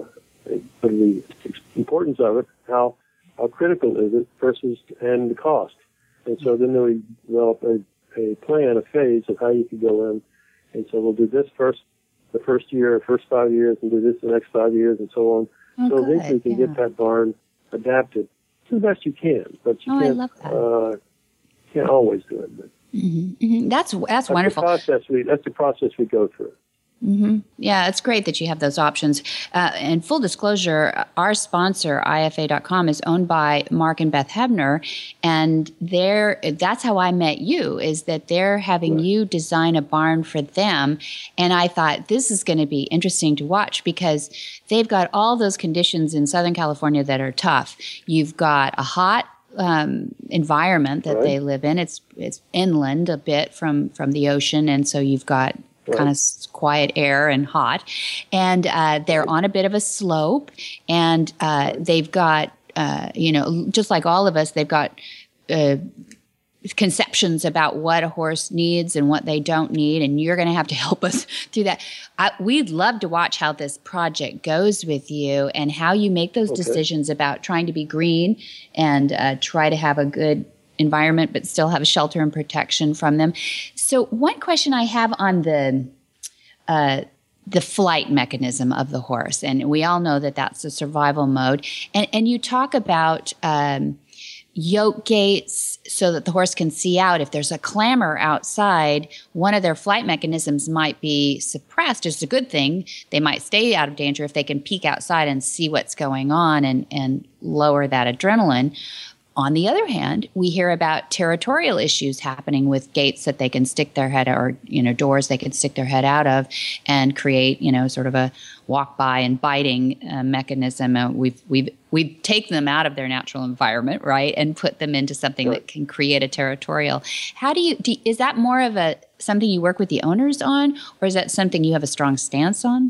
the importance of it, how how critical is it versus and the cost. And so then we develop a, a plan, a phase of how you could go in. And so we'll do this first, the first year, first five years, and do this the next five years, and so on. Oh, so good, eventually you can yeah. get that barn adapted to the best you can. But you Oh, I can't, love that. uh, can't always do it. But Mhm, mhm. That's that's that's wonderful. the process we that's the process we go through. Mm-hmm. Yeah, it's great that you have those options. Uh, and full disclosure, our sponsor, I F A dot com, is owned by Mark and Beth Hebner. And they're, that's how I met you, is that they're having right. you design a barn for them. And I thought this is going to be interesting to watch because they've got all those conditions in Southern California that are tough. You've got a hot um, environment that right. they live in. It's it's inland a bit from, from the ocean. And so you've got Right. kind of quiet air and hot. And uh, they're on a bit of a slope. And uh, they've got, uh, you know, just like all of us, they've got uh, conceptions about what a horse needs and what they don't need. And you're going to have to help us through that. I, we'd love to watch how this project goes with you and how you make those okay. decisions about trying to be green and uh, try to have a good environment, but still have shelter and protection from them. So one question I have on the uh, the flight mechanism of the horse, and we all know that that's a survival mode. And, and you talk about um, yoke gates so that the horse can see out. If there's a clamor outside, one of their flight mechanisms might be suppressed. It's a good thing. They might stay out of danger if they can peek outside and see what's going on and, and lower that adrenaline. On the other hand, we hear about territorial issues happening with gates that they can stick their head or, you know, doors they can stick their head out of and create, you know, sort of a walk by and biting uh, mechanism. Uh, we've, we've, we take them out of their natural environment, right, and put them into something right. that can create a territorial. How do you, do, is that more of a, something you work with the owners on, or is that something you have a strong stance on?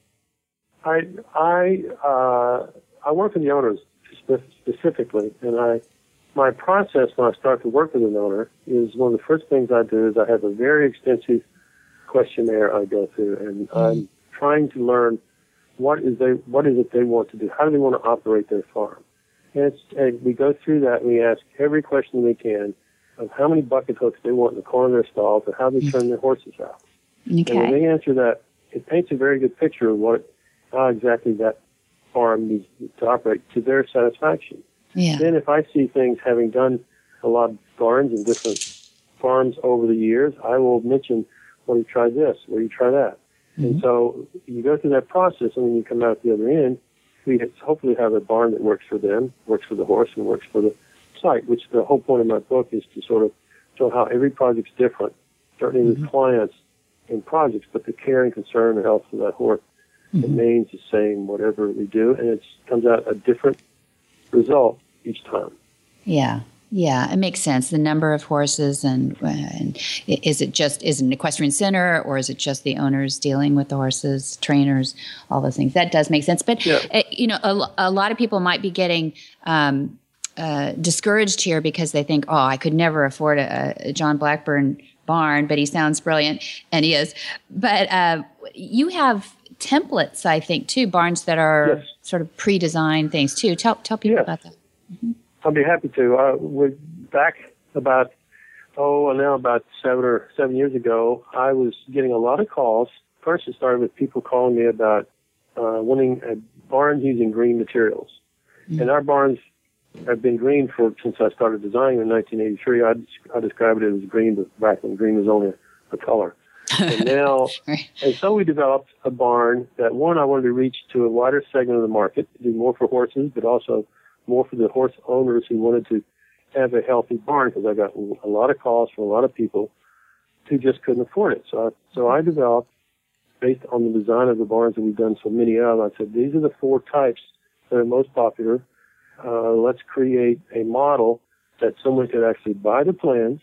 I, I, uh, I work with the owners specifically, and I, my process when I start to work with an owner is one of the first things I do is I have a very extensive questionnaire I go through, and mm-hmm. I'm trying to learn what is they what is it they want to do, how do they want to operate their farm, and, it's, and we go through that and we ask every question we can of how many bucket hooks they want in the corner of their stalls and how they turn their horses out. Okay. And when they answer that, it paints a very good picture of what how exactly that farm needs to operate to their satisfaction. Yeah. Then if I see things, having done a lot of barns and different farms over the years, I will mention, well, you try this, or you try that. Mm-hmm. And so you go through that process, and when you come out the other end, we hopefully have a barn that works for them, works for the horse, and works for the site, which the whole point of my book is to sort of show how every project's different, certainly mm-hmm. with clients and projects, but the care and concern and health of that horse mm-hmm. remains the same, whatever we do, and it comes out a different result each time. Yeah, yeah, it makes sense. The number of horses, and, and is it just is it an equestrian center, or is it just the owners dealing with the horses, trainers, all those things? That does make sense. But yeah. uh, you know, a, a lot of people might be getting um, uh, discouraged here because they think, oh, I could never afford a, a John Blackburn barn, but he sounds brilliant, and he is. But uh, you have templates, I think, too, barns that are yes. sort of pre-designed things too. Tell tell people yes. about that. Mm-hmm. I'll be happy to. Uh, we're back about oh, now about seven or seven years ago. I was getting a lot of calls. First, it started with people calling me about uh, wanting a barns using green materials, mm-hmm. and our barns have been green for since I started designing in nineteen eighty-three. I I described it as green, but back when green was only a, a color. And now, right. and so we developed a barn that, one, I wanted to reach to a wider segment of the market, do more for horses, but also more for the horse owners who wanted to have a healthy barn, because I got a lot of calls from a lot of people who just couldn't afford it. So I, so I developed, based on the design of the barns that we've done so many of, I said, these are the four types that are most popular. Uh, let's create a model that someone could actually buy the plans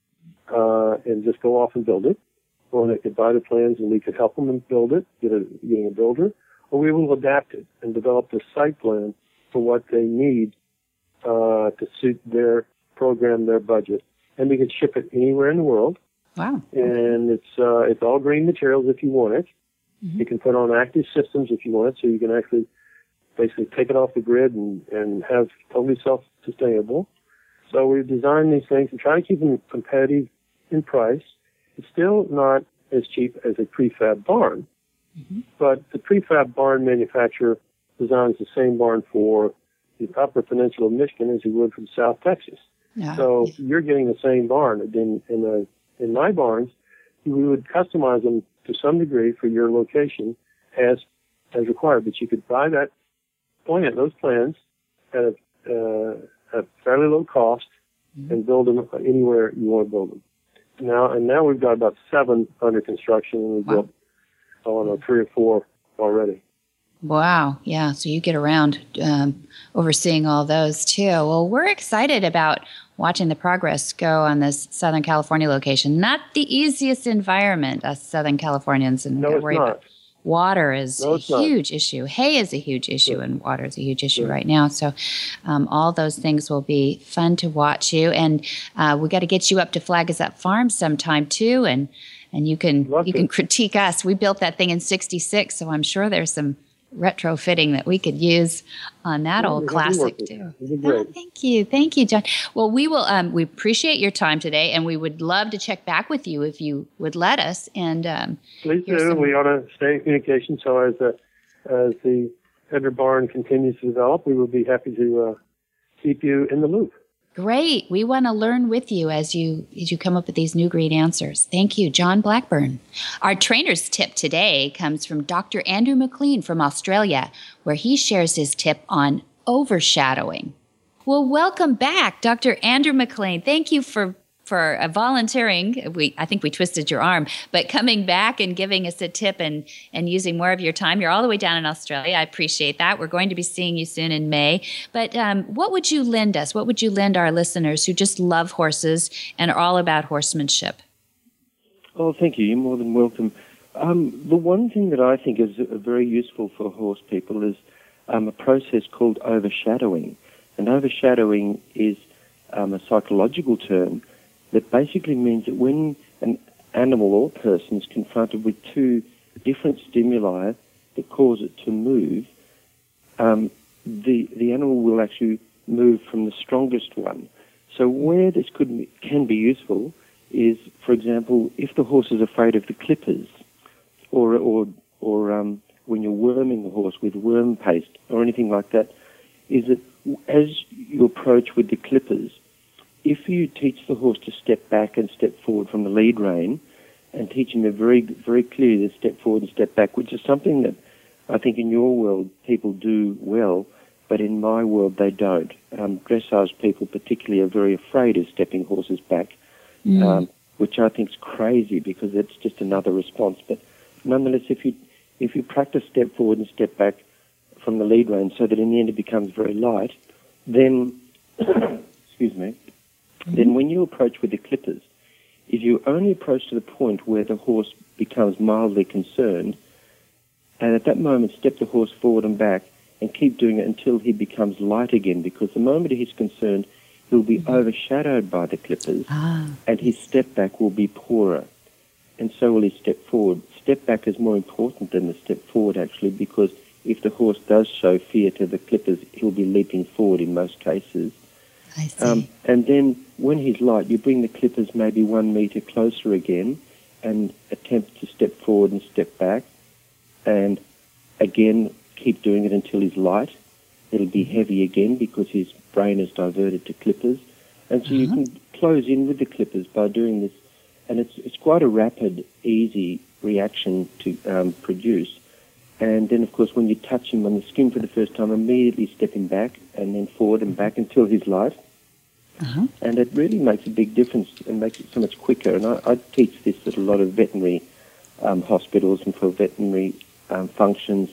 uh, and just go off and build it. Or they could buy the plans and we could help them and build it, get a, getting a builder, or we will adapt it and develop the site plan for what they need uh, to suit their program, their budget. And we can ship it anywhere in the world. Wow. And it's uh, it's all green materials if you want it. Mm-hmm. You can put on active systems if you want it, so you can actually basically take it off the grid and, and have totally self-sustainable. So we've designed these things and try to keep them competitive in price. It's still not as cheap as a prefab barn, mm-hmm. but the prefab barn manufacturer designs the same barn for the Upper Peninsula of Michigan as he would from South Texas. Yeah. So you're getting the same barn. In in, a, in my barns, we would customize them to some degree for your location as as required. But you could buy that plan, those plans at a, uh, a fairly low cost mm-hmm. and build them anywhere you want to build them. Now, and now we've got about seven under construction, and we've wow. built, I don't know, three or four already. Wow. Yeah. So you get around um, overseeing all those too. Well, we're excited about watching the progress go on this Southern California location. Not the easiest environment, us Southern Californians. And no, it's worry not. About. Water is no, a huge not. issue. Hay is a huge issue, yeah. and water is a huge issue yeah. right now. So um, all those things will be fun to watch you. And uh, we got to get you up to Flagazette Farm sometime too. And and you can Love you it. can critique us. We built that thing in sixty-six, so I'm sure there's some retrofitting that we could use on that yeah, old classic too. Oh, thank you. Thank you, John. Well, we will, um, we appreciate your time today, and we would love to check back with you if you would let us. And um, Please do. Some... We ought to stay in communication. So as the, as the Edgar Barn continues to develop, we will be happy to uh, keep you in the loop. Great. We want to learn with you as you as you come up with these new great answers. Thank you, John Blackburn. Our trainer's tip today comes from Doctor Andrew McLean from Australia, where he shares his tip on overshadowing. Well, welcome back, Doctor Andrew McLean. Thank you for for uh, volunteering. We I think we twisted your arm, but coming back and giving us a tip and and using more of your time. You're all the way down in Australia. I appreciate that. We're going to be seeing you soon in May. But um, what would you lend us? What would you lend our listeners who just love horses and are all about horsemanship? Oh, thank you. You're more than welcome. Um, the one thing that I think is very useful for horse people is um, a process called overshadowing. And overshadowing is um, a psychological term that basically means that when an animal or person is confronted with two different stimuli that cause it to move, um, the the animal will actually move from the strongest one. So where this could be, can be useful is, for example, if the horse is afraid of the clippers, or or or um, when you're worming the horse with worm paste or anything like that, is that as you approach with the clippers, if you teach the horse to step back and step forward from the lead rein, and teach him a very, very clearly to step forward and step back, which is something that I think in your world people do well, but in my world they don't. Um, dressage people particularly are very afraid of stepping horses back, mm. um, which I think is crazy because it's just another response. But nonetheless, if you if you practice step forward and step back from the lead rein so that in the end it becomes very light, then, excuse me, then when you approach with the clippers, if you only approach to the point where the horse becomes mildly concerned, and at that moment step the horse forward and back and keep doing it until he becomes light again, because the moment he's concerned, he'll be mm-hmm. overshadowed by the clippers, ah. and his step back will be poorer, and so will his step forward. Step back is more important than the step forward, actually, because if the horse does show fear to the clippers, he'll be leaping forward in most cases. I see. Um, and then when he's light, you bring the clippers maybe one metre closer again and attempt to step forward and step back. And again, keep doing it until he's light. It'll be heavy again because his brain is diverted to clippers. And so uh-huh. you can close in with the clippers by doing this. And it's it's quite a rapid, easy reaction to um, produce. And then, of course, when you touch him on the skin for the first time, immediately step him back and then forward and back until he's light. Uh-huh. And it really makes a big difference and makes it so much quicker. And I, I teach this at a lot of veterinary um, hospitals and for veterinary um, functions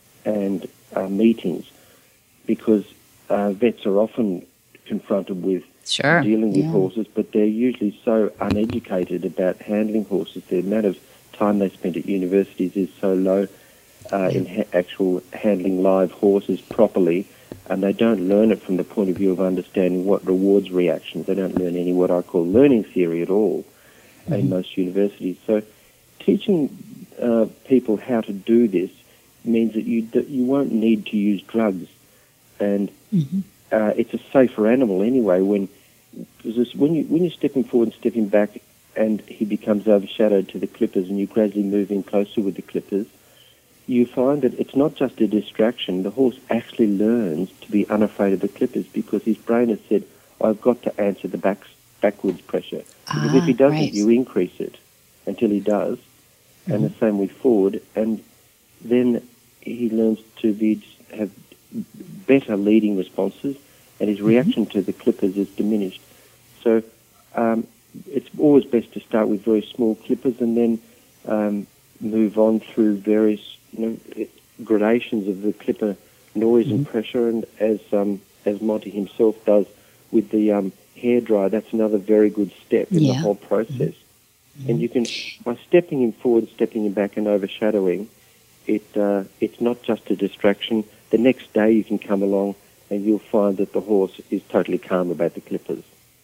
and uh, meetings, because uh, vets are often confronted with sure. dealing with yeah. horses, but they're usually so uneducated about handling horses. The amount of time they spend at universities is so low uh, in ha- actual handling live horses properly, and they don't learn it from the point of view of understanding what rewards reactions. They don't learn any what I call learning theory at all mm-hmm. in most universities. So teaching uh, people how to do this means that you d- you won't need to use drugs, and mm-hmm. uh, it's a safer animal anyway. When because when you when you're stepping forward and stepping back, and he becomes overshadowed to the clippers, and you gradually move in closer with the clippers, you find that it's not just a distraction. The horse actually learns to be unafraid of the clippers because his brain has said, I've got to answer the back, backwards pressure. Because ah, if he doesn't, right. you increase it until he does. and the same with forward. And then he learns to be have better leading responses, and his reaction to the clippers is diminished. So um, it's always best to start with very small clippers and then um, move on through various you know, gradations of the clipper noise mm-hmm. and pressure. And as um, as Monty himself does with the um, hairdryer, that's another very good step in yeah. the whole process. Mm-hmm. And you can, by stepping him forward, stepping him back, and overshadowing, it uh, it's not just a distraction. The next day you can come along and you'll find that the horse is totally calm about the clippers.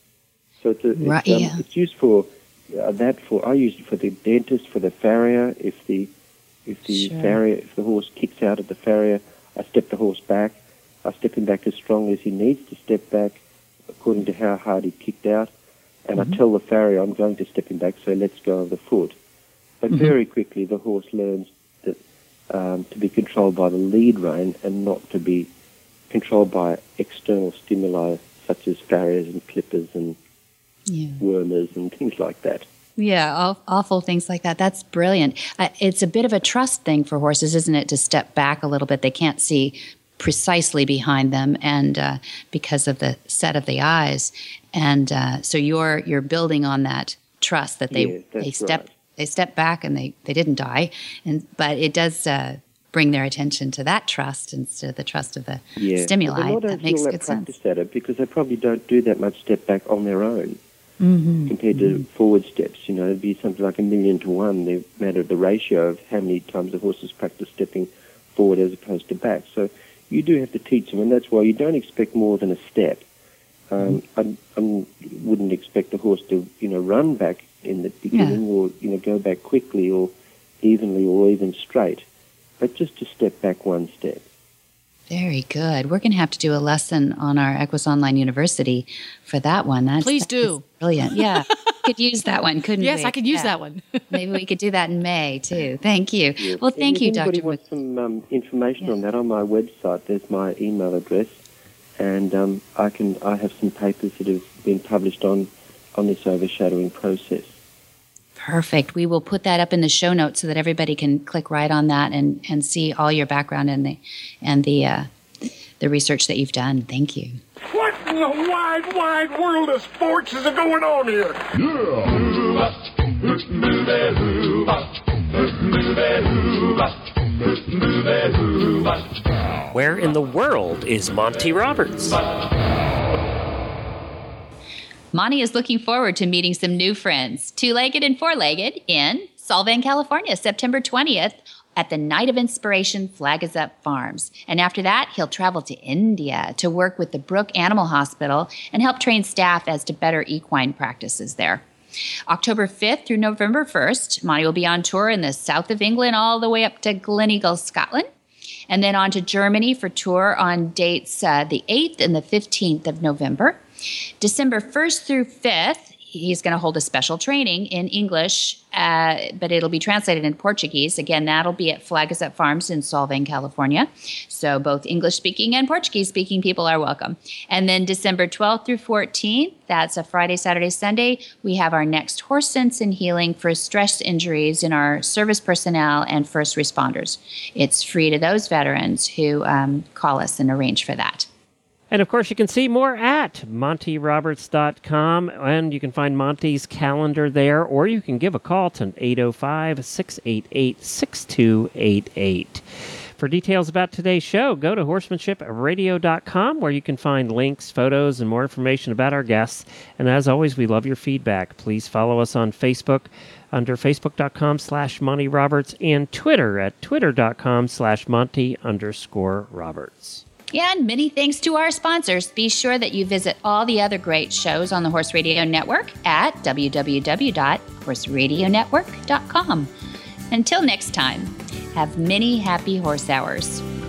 So it's, a, right, it's, um, yeah. it's used for uh, that. For I use it for the dentist, for the farrier. If the if the Sure. farrier, if the horse kicks out of the farrier, I step the horse back. I step him back as strongly as he needs to step back, according to how hard he kicked out. And mm-hmm. I tell the farrier I'm going to step him back, so let's go of the foot. But mm-hmm. very quickly the horse learns that um, to be controlled by the lead rein and not to be controlled by external stimuli such as farriers and clippers and yeah. wormers and things like that. Yeah, aw- awful things like that. That's brilliant. Uh, it's a bit of a trust thing for horses, isn't it, to step back a little bit. They can't see precisely behind them, and uh, because of the set of the eyes, and uh, so you're you're building on that trust that they Yes, that's they step right. they step back and they, they didn't die, and but it does uh, bring their attention to that trust instead of the trust of the Yeah. stimuli. But they That don't makes feel good that sense. practice at it because they probably don't do that much step back on their own. Mm-hmm. Compared to forward steps, you know, it'd be something like a million to one, the matter of the ratio of how many times the horses practice stepping forward as opposed to back. So you do have to teach them, and that's why you don't expect more than a step. Um, I, I wouldn't expect the horse to, you know, run back in the beginning Yeah. or, you know, go back quickly or evenly or even straight, but just to step back one step. Very good. We're going to have to do a lesson on our Equus Online University for that one. That's, Please that do. is brilliant. Yeah. Could use that one, couldn't we? Yes, I could use Yeah. that one. Maybe we could do that in May, too. Thank you. Yes. Well, And thank if you, anybody Doctor wants some um, information Yeah. on that on my website, there's my email address, and um, I can I have some papers that have been published on, on this overshadowing process. Perfect. We will put that up in the show notes so that everybody can click right on that and, and see all your background and the and the uh, the research that you've done. Thank you. What in the wide, wide world of sports is going on here? Where in the world is Monty Roberts? Monty is looking forward to meeting some new friends, two-legged and four-legged, in Solvang, California, September twentieth, at the Night of Inspiration Flag Is Up Farms. And after that, he'll travel to India to work with the Brook Animal Hospital and help train staff as to better equine practices there. October fifth through November first, Monty will be on tour in the south of England all the way up to Gleneagle, Scotland, and then on to Germany for tour on dates uh, the eighth and the fifteenth of November. December first through fifth, he's going to hold a special training in English, uh, but it'll be translated in Portuguese. Again, that'll be at Flag Is Up Farms in Solvang, California. So both English-speaking and Portuguese-speaking people are welcome. And then December twelfth through fourteenth, that's a Friday, Saturday, Sunday, we have our next Horse Sense and Healing for stress injuries in our service personnel and first responders. It's free to those veterans who um, call us and arrange for that. And, of course, you can see more at monty roberts dot com, and you can find Monty's calendar there, or you can give a call to eight oh five, six eight eight, six two eight eight. For details about today's show, go to horsemanship radio dot com, where you can find links, photos, and more information about our guests. And as always, we love your feedback. Please follow us on Facebook under facebook dot com slash Monty Roberts and Twitter at twitter dot com slash Monty underscore Roberts. And many thanks to our sponsors. Be sure that you visit all the other great shows on the Horse Radio Network at w w w dot horse radio network dot com. Until next time, have many happy horse hours.